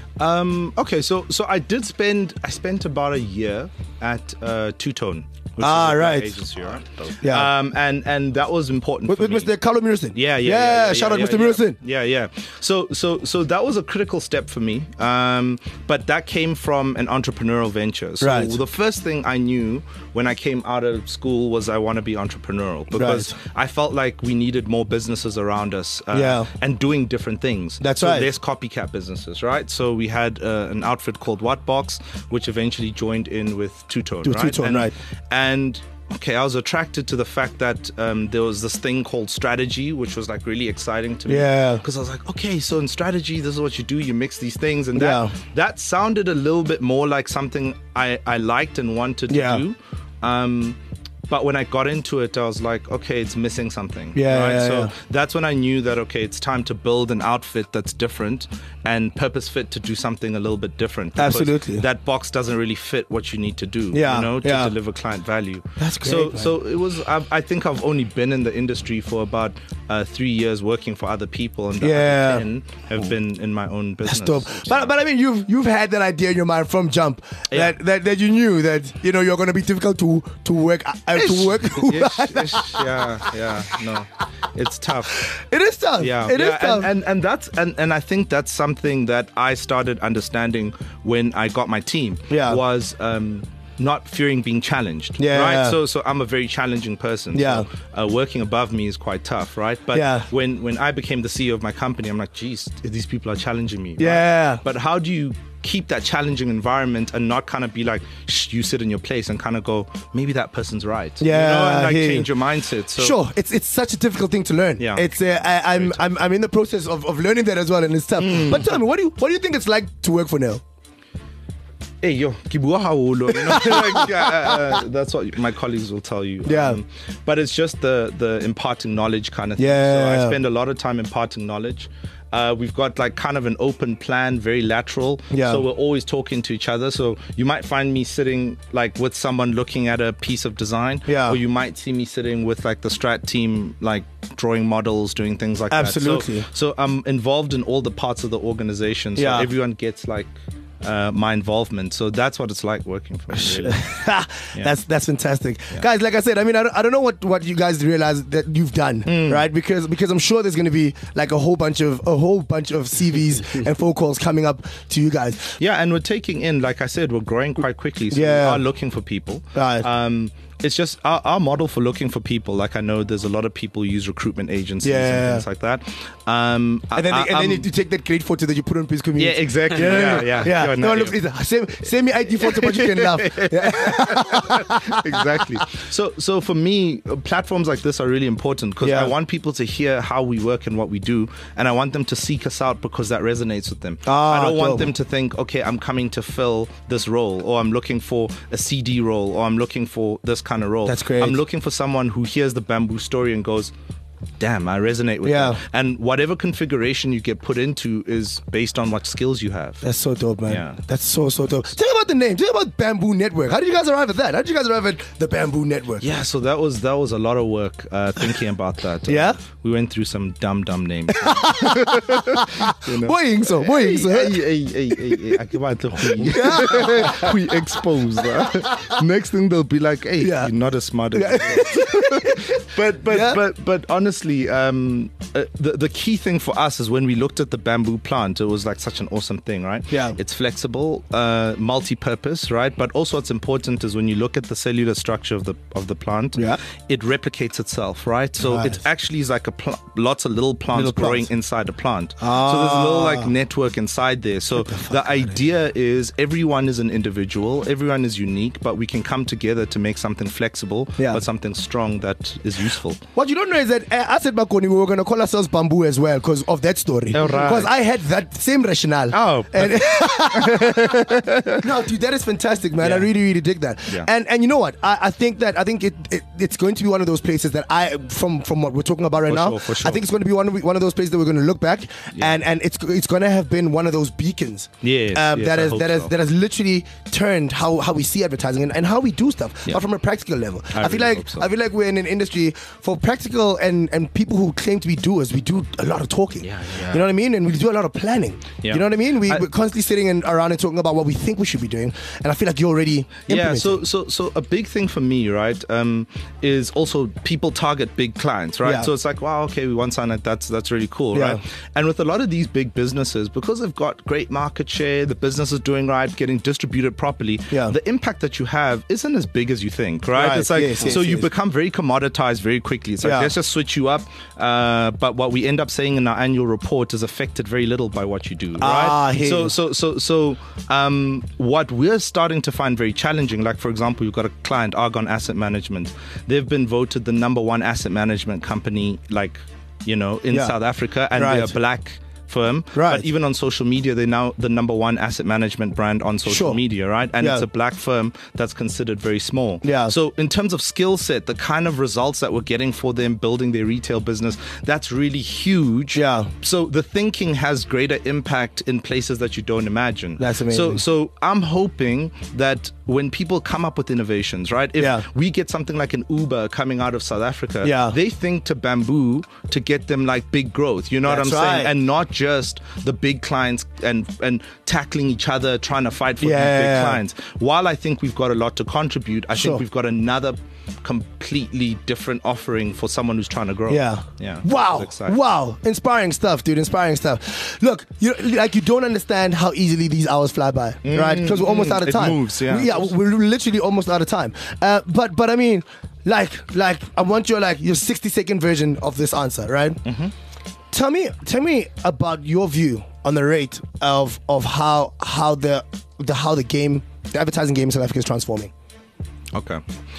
Speaker 9: Um, okay, so so I did spend I spent about a year at uh, Two Tone. Which
Speaker 5: Ah,
Speaker 9: is a
Speaker 5: right.
Speaker 9: agency, right?
Speaker 5: Yeah.
Speaker 9: Um, and and that was important
Speaker 5: With,
Speaker 9: for
Speaker 5: with
Speaker 9: me.
Speaker 5: Mister Carlo Mirison.
Speaker 9: Yeah, yeah,
Speaker 5: yeah.
Speaker 9: yeah, yeah,
Speaker 5: shout
Speaker 9: yeah,
Speaker 5: out,
Speaker 9: yeah,
Speaker 5: Mister
Speaker 9: yeah.
Speaker 5: Mirison.
Speaker 9: Yeah, yeah. So, so, so that was a critical step for me. Um, but that came from an entrepreneurial venture. So
Speaker 5: Right.
Speaker 9: the first thing I knew when I came out of school was I want to be entrepreneurial because
Speaker 5: Right.
Speaker 9: I felt like we needed more businesses around us. Uh,
Speaker 5: Yeah.
Speaker 9: And doing different things.
Speaker 5: That's
Speaker 9: so
Speaker 5: right.
Speaker 9: There's copycat businesses, right? So we had uh, an outfit called Wattbox, which eventually joined in with Two Tone,
Speaker 5: With
Speaker 9: right?
Speaker 5: Two Tone,
Speaker 9: and,
Speaker 5: right.
Speaker 9: And okay, I was attracted to the fact that um, there was this thing called strategy, which was like really exciting to me.
Speaker 5: Yeah.
Speaker 9: Because I was like, okay, so in strategy, this is what you do. You mix these things. And that,
Speaker 5: Yeah.
Speaker 9: that sounded a little bit more like something I, I liked and wanted to
Speaker 5: Yeah.
Speaker 9: do. Um, but when I got into it, I was like, okay, it's missing something.
Speaker 5: Yeah,
Speaker 9: right?
Speaker 5: yeah,
Speaker 9: So
Speaker 5: yeah.
Speaker 9: that's when I knew that, okay, it's time to build an outfit that's different and purpose fit to do something a little bit different. because
Speaker 5: Absolutely.
Speaker 9: That box doesn't really fit what you need to do,
Speaker 5: Yeah,
Speaker 9: you know, to
Speaker 5: yeah.
Speaker 9: deliver client value.
Speaker 5: That's great,
Speaker 9: So,
Speaker 5: man.
Speaker 9: so it was, I've, I think I've only been in the industry for about uh, three years working for other people, and the
Speaker 5: Yeah.
Speaker 9: other ten have been in my own business.
Speaker 5: That's dope. But, but I mean, you've you've had that idea in your mind from jump
Speaker 9: Yeah.
Speaker 5: that, that that you knew that you know you're going to be difficult to to work uh, to work.
Speaker 9: Ish, ish, yeah, yeah, no, it's tough.
Speaker 5: It is tough.
Speaker 9: Yeah,
Speaker 5: it is
Speaker 9: yeah,
Speaker 5: tough.
Speaker 9: and, and and that's and, and I think that's something that I started understanding when I got my team.
Speaker 5: Yeah.
Speaker 9: was um, not fearing being challenged.
Speaker 5: Yeah,
Speaker 9: right.
Speaker 5: yeah.
Speaker 9: So so I'm a very challenging person.
Speaker 5: Yeah.
Speaker 9: So, uh, working above me is quite tough, right? But
Speaker 5: Yeah.
Speaker 9: when when I became the C E O of my company, I'm like, geez, these people are challenging me. right?
Speaker 5: Yeah.
Speaker 9: But how do you keep that challenging environment and not kind of be like, shh, you sit in your place and kind of go, maybe that person's right.
Speaker 5: Yeah,
Speaker 9: You know, and
Speaker 5: I
Speaker 9: like
Speaker 5: hear you.
Speaker 9: change your mindset. So
Speaker 5: Sure, it's it's such a difficult thing to learn.
Speaker 9: Yeah.
Speaker 5: it's uh, I, I'm I'm I'm in the process of, of learning that as well, and it's tough.
Speaker 9: Mm.
Speaker 5: But tell me, what do you what do you think it's like to work for Nel?
Speaker 9: Hey yo, ke bua haholo, you know, like, uh, uh, that's what my colleagues will tell you.
Speaker 5: Yeah.
Speaker 9: but it's just the the imparting knowledge kind of thing.
Speaker 5: Yeah.
Speaker 9: So I spend a lot of time imparting knowledge. Uh, we've got like kind of an open plan, very lateral.
Speaker 5: Yeah.
Speaker 9: So we're always talking to each other. So you might find me sitting like with someone looking at a piece of design.
Speaker 5: Yeah.
Speaker 9: Or you might see me sitting with like the strat team, like drawing models, doing things like
Speaker 5: Absolutely.
Speaker 9: that. So, so I'm involved in all the parts of the organization. So
Speaker 5: Yeah.
Speaker 9: everyone gets like uh, my involvement. So that's what it's like working for me. Really.
Speaker 5: That's that's fantastic, guys. Like I said, I mean, I don't, I don't know what, what you guys realize that you've done,
Speaker 9: Hmm.
Speaker 5: right? Because because I'm sure there's going to be like a whole bunch of a whole bunch of C Vs and phone calls coming up to you guys.
Speaker 9: Yeah, and we're taking in, like I said, we're growing quite quickly. So
Speaker 5: Yeah.
Speaker 9: we are looking for people.
Speaker 5: Right.
Speaker 9: Um, it's just our, our model for looking for people. Like I know there's a lot of people who use recruitment agencies
Speaker 5: Yeah.
Speaker 9: and things like that. Um,
Speaker 5: And then,
Speaker 9: I,
Speaker 5: and then
Speaker 9: I'm-
Speaker 5: you take that great photo that you put on Peace Community.
Speaker 9: Yeah, exactly. Yeah, yeah.
Speaker 5: yeah.
Speaker 9: You're
Speaker 5: No,
Speaker 9: not-
Speaker 5: look, it's- send, send me I D photo, but you can laugh.
Speaker 9: exactly. So, so for me, uh, platforms like this are really important because
Speaker 5: Yeah.
Speaker 9: I want people to hear how we work and what we do, and I want them to seek us out because that resonates with them.
Speaker 5: Ah,
Speaker 9: I don't want
Speaker 5: dope.
Speaker 9: them to think, okay, I'm coming to fill this role, or I'm looking for a C D role, or I'm looking for this kind of role.
Speaker 5: That's great.
Speaker 9: I'm looking for someone who hears the Bamboo story and goes, damn, I resonate with
Speaker 5: Yeah.
Speaker 9: that. And whatever configuration you get put into is based on what skills you have.
Speaker 5: That's so dope, man.
Speaker 9: Yeah.
Speaker 5: That's so, so dope. Tell me about the name. Tell me about Bamboo Network. How did you guys arrive at that? How did you guys arrive at the Bamboo Network?
Speaker 9: Yeah, so that was that was a lot of work uh, thinking about that. Uh,
Speaker 5: Yeah?
Speaker 9: we went through some dumb dumb names.
Speaker 5: Boying so, boying so.
Speaker 9: Hey, hey, hey, hey, hey, I can't let we expose. huh? Next thing they'll be like, "Hey,
Speaker 5: Yeah.
Speaker 9: you're not as smart as." but but
Speaker 5: Yeah.
Speaker 9: but but honestly, um, uh, the the key thing for us is when we looked at the bamboo plant, it was like such an awesome thing, right?
Speaker 5: Yeah.
Speaker 9: It's flexible, uh, multi-purpose, right? But also, what's important is when you look at the cellular structure of the of the plant,
Speaker 5: Yeah.
Speaker 9: it replicates itself, right? So
Speaker 5: Right.
Speaker 9: it actually is like a pl- lots of little plants
Speaker 5: Little
Speaker 9: growing
Speaker 5: plants.
Speaker 9: inside a plant. So there's a little
Speaker 5: Ah.
Speaker 9: like network inside there. So the, idea is everyone is an individual, everyone is unique, but we can come together to make something flexible,
Speaker 5: Yeah.
Speaker 9: but something strong that is useful.
Speaker 5: What you don't know is that uh, us at Bakoni, we were going to call ourselves Bamboo as well because of that story.
Speaker 9: Oh, right.
Speaker 5: Because I had that same rationale.
Speaker 9: Oh,
Speaker 5: And no, dude, that is fantastic, man. I
Speaker 9: Yeah.
Speaker 5: really, really dig that.
Speaker 9: Yeah.
Speaker 5: And and you know what? I, I think that I think it, it it's going to be one of those places that I from from what we're talking about right
Speaker 9: For
Speaker 5: now.
Speaker 9: sure, for sure.
Speaker 5: I think it's going to be one of one of those places that we're going to look back and and it's it's going to have been one of those beacons.
Speaker 9: Yes,
Speaker 5: um,
Speaker 9: yes,
Speaker 5: that
Speaker 9: I
Speaker 5: has
Speaker 9: hope
Speaker 5: that has
Speaker 9: so.
Speaker 5: that has literally turned how how we see advertising and, and how we do stuff,
Speaker 9: Yeah.
Speaker 5: but from a practical level.
Speaker 9: I
Speaker 5: I, feel
Speaker 9: really
Speaker 5: like
Speaker 9: hope so.
Speaker 5: I feel like we're in an industry for practical and and people who claim to be doers. We do a lot of talking.
Speaker 9: Yeah, yeah.
Speaker 5: You know what I mean? And we do a lot of planning.
Speaker 9: Yeah.
Speaker 5: You know what I mean? We,
Speaker 9: I-
Speaker 5: we're constantly sitting and around and talking about what we think we should be doing. And I feel like you're already
Speaker 9: Yeah,
Speaker 5: implementing.
Speaker 9: so so so a big thing for me, right, um, is also people target big clients, right?
Speaker 5: Yeah.
Speaker 9: So it's like, wow, okay, we want something like that's that's really cool,
Speaker 5: Yeah.
Speaker 9: right? And with a lot of these big businesses, because they've got great market share, the business is doing right, getting distributed properly,
Speaker 5: Yeah.
Speaker 9: the impact that you have isn't as big as you think, right?
Speaker 5: Right,
Speaker 9: It's like
Speaker 5: yes, yes,
Speaker 9: so you
Speaker 5: yes.
Speaker 9: become very commoditized very quickly. It's like
Speaker 5: Yeah.
Speaker 9: let's just switch you up, uh, but what we end up saying in our annual report is affected very little by what you do, right?
Speaker 5: Ah, I hear
Speaker 9: so
Speaker 5: you.
Speaker 9: so so so um, what we're starting to find very challenging, like for example, you've got a client, Argon Asset Management. They've been voted the number one asset management company, like you know, in
Speaker 5: Yeah.
Speaker 9: South Africa, and
Speaker 5: Right.
Speaker 9: we're a black firm.
Speaker 5: Right.
Speaker 9: But even on social media, they're now the number one asset management brand on social
Speaker 5: Sure.
Speaker 9: media, right? And
Speaker 5: Yeah.
Speaker 9: it's a black firm that's considered very small.
Speaker 5: Yeah.
Speaker 9: So in terms of skill set, the kind of results that we're getting for them building their retail business, that's really huge.
Speaker 5: Yeah.
Speaker 9: So the thinking has greater impact in places that you don't imagine.
Speaker 5: That's amazing.
Speaker 9: So so I'm hoping that when people come up with innovations, right? If
Speaker 5: Yeah.
Speaker 9: we get something like an Uber coming out of South Africa,
Speaker 5: Yeah.
Speaker 9: they think to Bamboo to get them like big growth. You know
Speaker 5: That's
Speaker 9: what I'm
Speaker 5: right.
Speaker 9: saying? And not just the big clients and and tackling each other, trying to fight for
Speaker 5: Yeah,
Speaker 9: these big
Speaker 5: yeah, yeah.
Speaker 9: clients. While I think we've got a lot to contribute, I
Speaker 5: Sure.
Speaker 9: think we've got another completely different offering for someone who's trying to grow.
Speaker 5: Yeah.
Speaker 9: Yeah.
Speaker 5: Wow.
Speaker 9: It's exciting.
Speaker 5: Wow. Inspiring stuff, dude. Inspiring stuff. Look, you like you don't understand how easily these hours fly by, right? Because we're almost out of
Speaker 9: It
Speaker 5: time.
Speaker 9: moves, yeah.
Speaker 5: We- yeah, we're literally almost out of time. Uh, but but I mean, like like I want your like your sixty second version of this answer, right?
Speaker 9: Mm-hmm.
Speaker 5: Tell me tell me about your view on the rate of of how how the the how the game the advertising game in South Africa is transforming.
Speaker 9: Okay.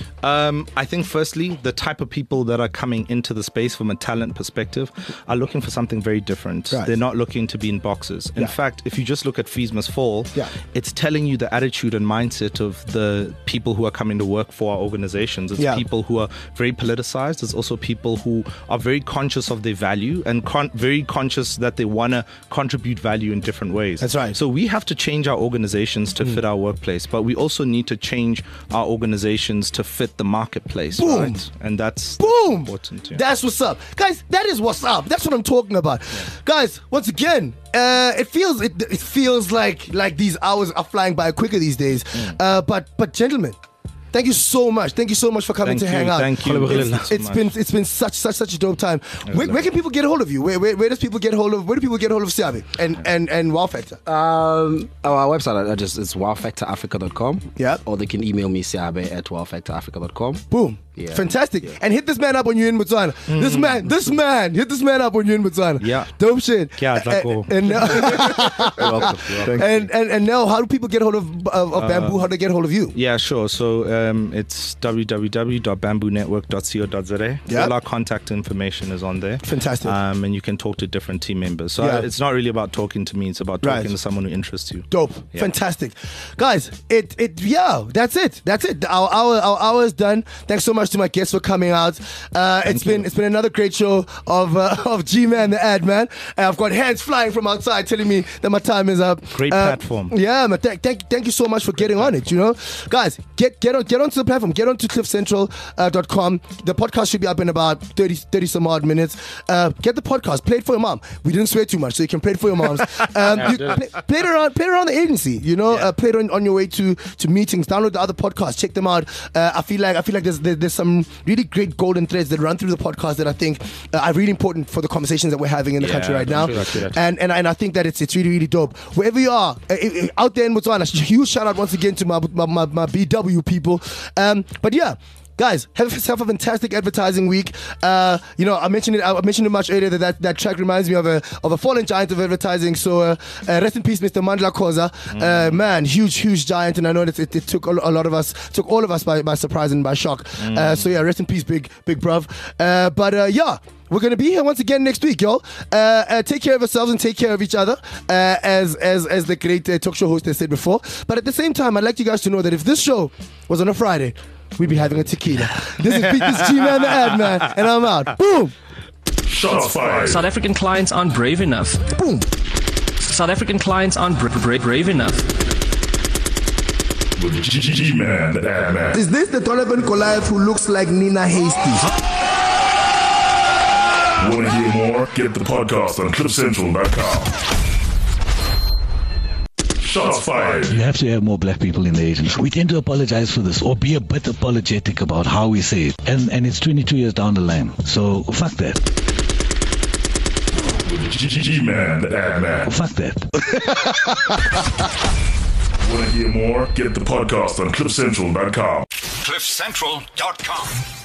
Speaker 9: Um, I think firstly, the type of people that are coming into the space from a talent perspective are looking for something very different.
Speaker 5: Right.
Speaker 9: They're not looking to be in boxes. In
Speaker 5: Yeah.
Speaker 9: fact, if you just look at Fees Must Fall,
Speaker 5: Yeah.
Speaker 9: it's telling you the attitude and mindset of the people who are coming to work for our organizations. It's
Speaker 5: Yeah.
Speaker 9: people who are very politicized. It's also people who are very conscious of their value and con- very conscious that they want to contribute value in different ways.
Speaker 5: That's right.
Speaker 9: So we have to change our organizations to fit our workplace, but we also need to change our organizations to fit the marketplace.
Speaker 5: Boom.
Speaker 9: Right? And that's
Speaker 5: Boom.
Speaker 9: important. Yeah.
Speaker 5: That's what's up, guys. That is what's up. That's what I'm talking about, guys. Once again, uh, it feels it, it feels like like these hours are flying by quicker these days.
Speaker 9: Mm.
Speaker 5: Uh, but but gentlemen, thank you so much. Thank you so much for coming
Speaker 9: Thank
Speaker 5: to
Speaker 9: you,
Speaker 5: hang out.
Speaker 9: thank you.
Speaker 5: It's,
Speaker 9: Thank you so
Speaker 5: it's
Speaker 9: much.
Speaker 5: been it's been such such such a dope time. Where, where can people get a hold of you? Where, where where does people get hold of? Where do people get hold of Siabe and and and Wow Factor?
Speaker 8: Um, our website, I just it's wow factor africa dot com.
Speaker 5: Yeah.
Speaker 8: Or they can email me siabe at wow factor africa dot com.
Speaker 5: Boom.
Speaker 8: Yeah.
Speaker 5: Fantastic. And hit this man up when you're in Botswana. This man, this man, hit this man up when you're in Botswana.
Speaker 9: Yeah.
Speaker 5: Dope shit.
Speaker 9: Yeah,
Speaker 5: and,
Speaker 9: cool.
Speaker 5: and,
Speaker 8: You're welcome. You're welcome.
Speaker 5: and, and and now, how do people get hold of of, of Bamboo? How do they get hold of you?
Speaker 9: Yeah, sure. So um, it's w w w dot bamboo network dot co dot z a.
Speaker 5: Yeah.
Speaker 9: All our contact information is on there.
Speaker 5: Fantastic.
Speaker 9: Um, and you can talk to different team members. So
Speaker 5: Yeah.
Speaker 9: uh, it's not really about talking to me. It's about talking
Speaker 5: Right.
Speaker 9: to someone who interests you.
Speaker 5: Dope.
Speaker 9: Yeah.
Speaker 5: Fantastic. Guys, it it yeah, that's it. That's it. Our hour our hour is done. Thanks so much to my guests for coming out. Uh, it's been it's been another great show of uh, of G-Man the Ad Man. And I've got hands flying from outside telling me that my time is up.
Speaker 9: Great
Speaker 5: Uh,
Speaker 9: platform.
Speaker 5: Yeah, man. Thank, thank thank you so much for getting on it, you know. Guys, get get on get onto the platform. Get onto cliff central dot com. The podcast should be up in about thirty, thirty some odd minutes. Uh, get the podcast. Play it for your mom. We didn't swear too much, so you can play it for your moms. Um, you play, play it around play it around the agency, you know, uh, play it on, on your way to to meetings. Download the other podcasts, check them out. Uh, I feel like I feel like there's there, there's some really great golden threads that run through the podcast that I think uh, are really important for the conversations that we're having in the
Speaker 9: Yeah,
Speaker 5: country right now.
Speaker 9: true, true, true.
Speaker 5: And and and I think that it's it's really really dope. Wherever you are, uh, uh, out there in Botswana, huge shout out once again to my my, my, my B W people. Um, but yeah. Guys, have yourself a fantastic advertising week. Uh, you know, I mentioned it. I mentioned it much earlier that that, that track reminds me of a of a fallen giant of advertising. So, uh, uh, rest in peace, Mister Mandla Khoza. Uh, man, huge, huge giant, and I know that it, it took a lot of us, took all of us by, by surprise and by shock. Uh, so yeah, rest in peace, big big bruv. Uh, but uh, yeah. We're gonna be here once again next week, y'all. Uh, uh, take care of yourselves and take care of each other, uh, as as as the great uh, talk show host has said before. But at the same time, I'd like you guys to know that if this show was on a Friday, we'd be having a tequila. This is Peter's G-Man the Ad Man, and I'm out. Boom.
Speaker 2: Shots fired.
Speaker 3: South African clients aren't brave enough.
Speaker 5: Boom.
Speaker 3: South African clients aren't bra- bra- brave enough.
Speaker 2: With G-Man the Ad Man.
Speaker 5: Is this the Donovan Goliath who looks like Nina Hasty?
Speaker 2: Want to hear more? Get the podcast on cliff central dot com. Shots fired.
Speaker 6: You have to have more black people in the agency. We tend to apologize for this or be a bit apologetic about how we say it. And and it's twenty-two years down the line. So fuck that.
Speaker 2: With G-Man the Ad Man.
Speaker 6: Fuck that.
Speaker 2: Want to hear more? Get the podcast on cliff central dot com.
Speaker 1: cliff central dot com.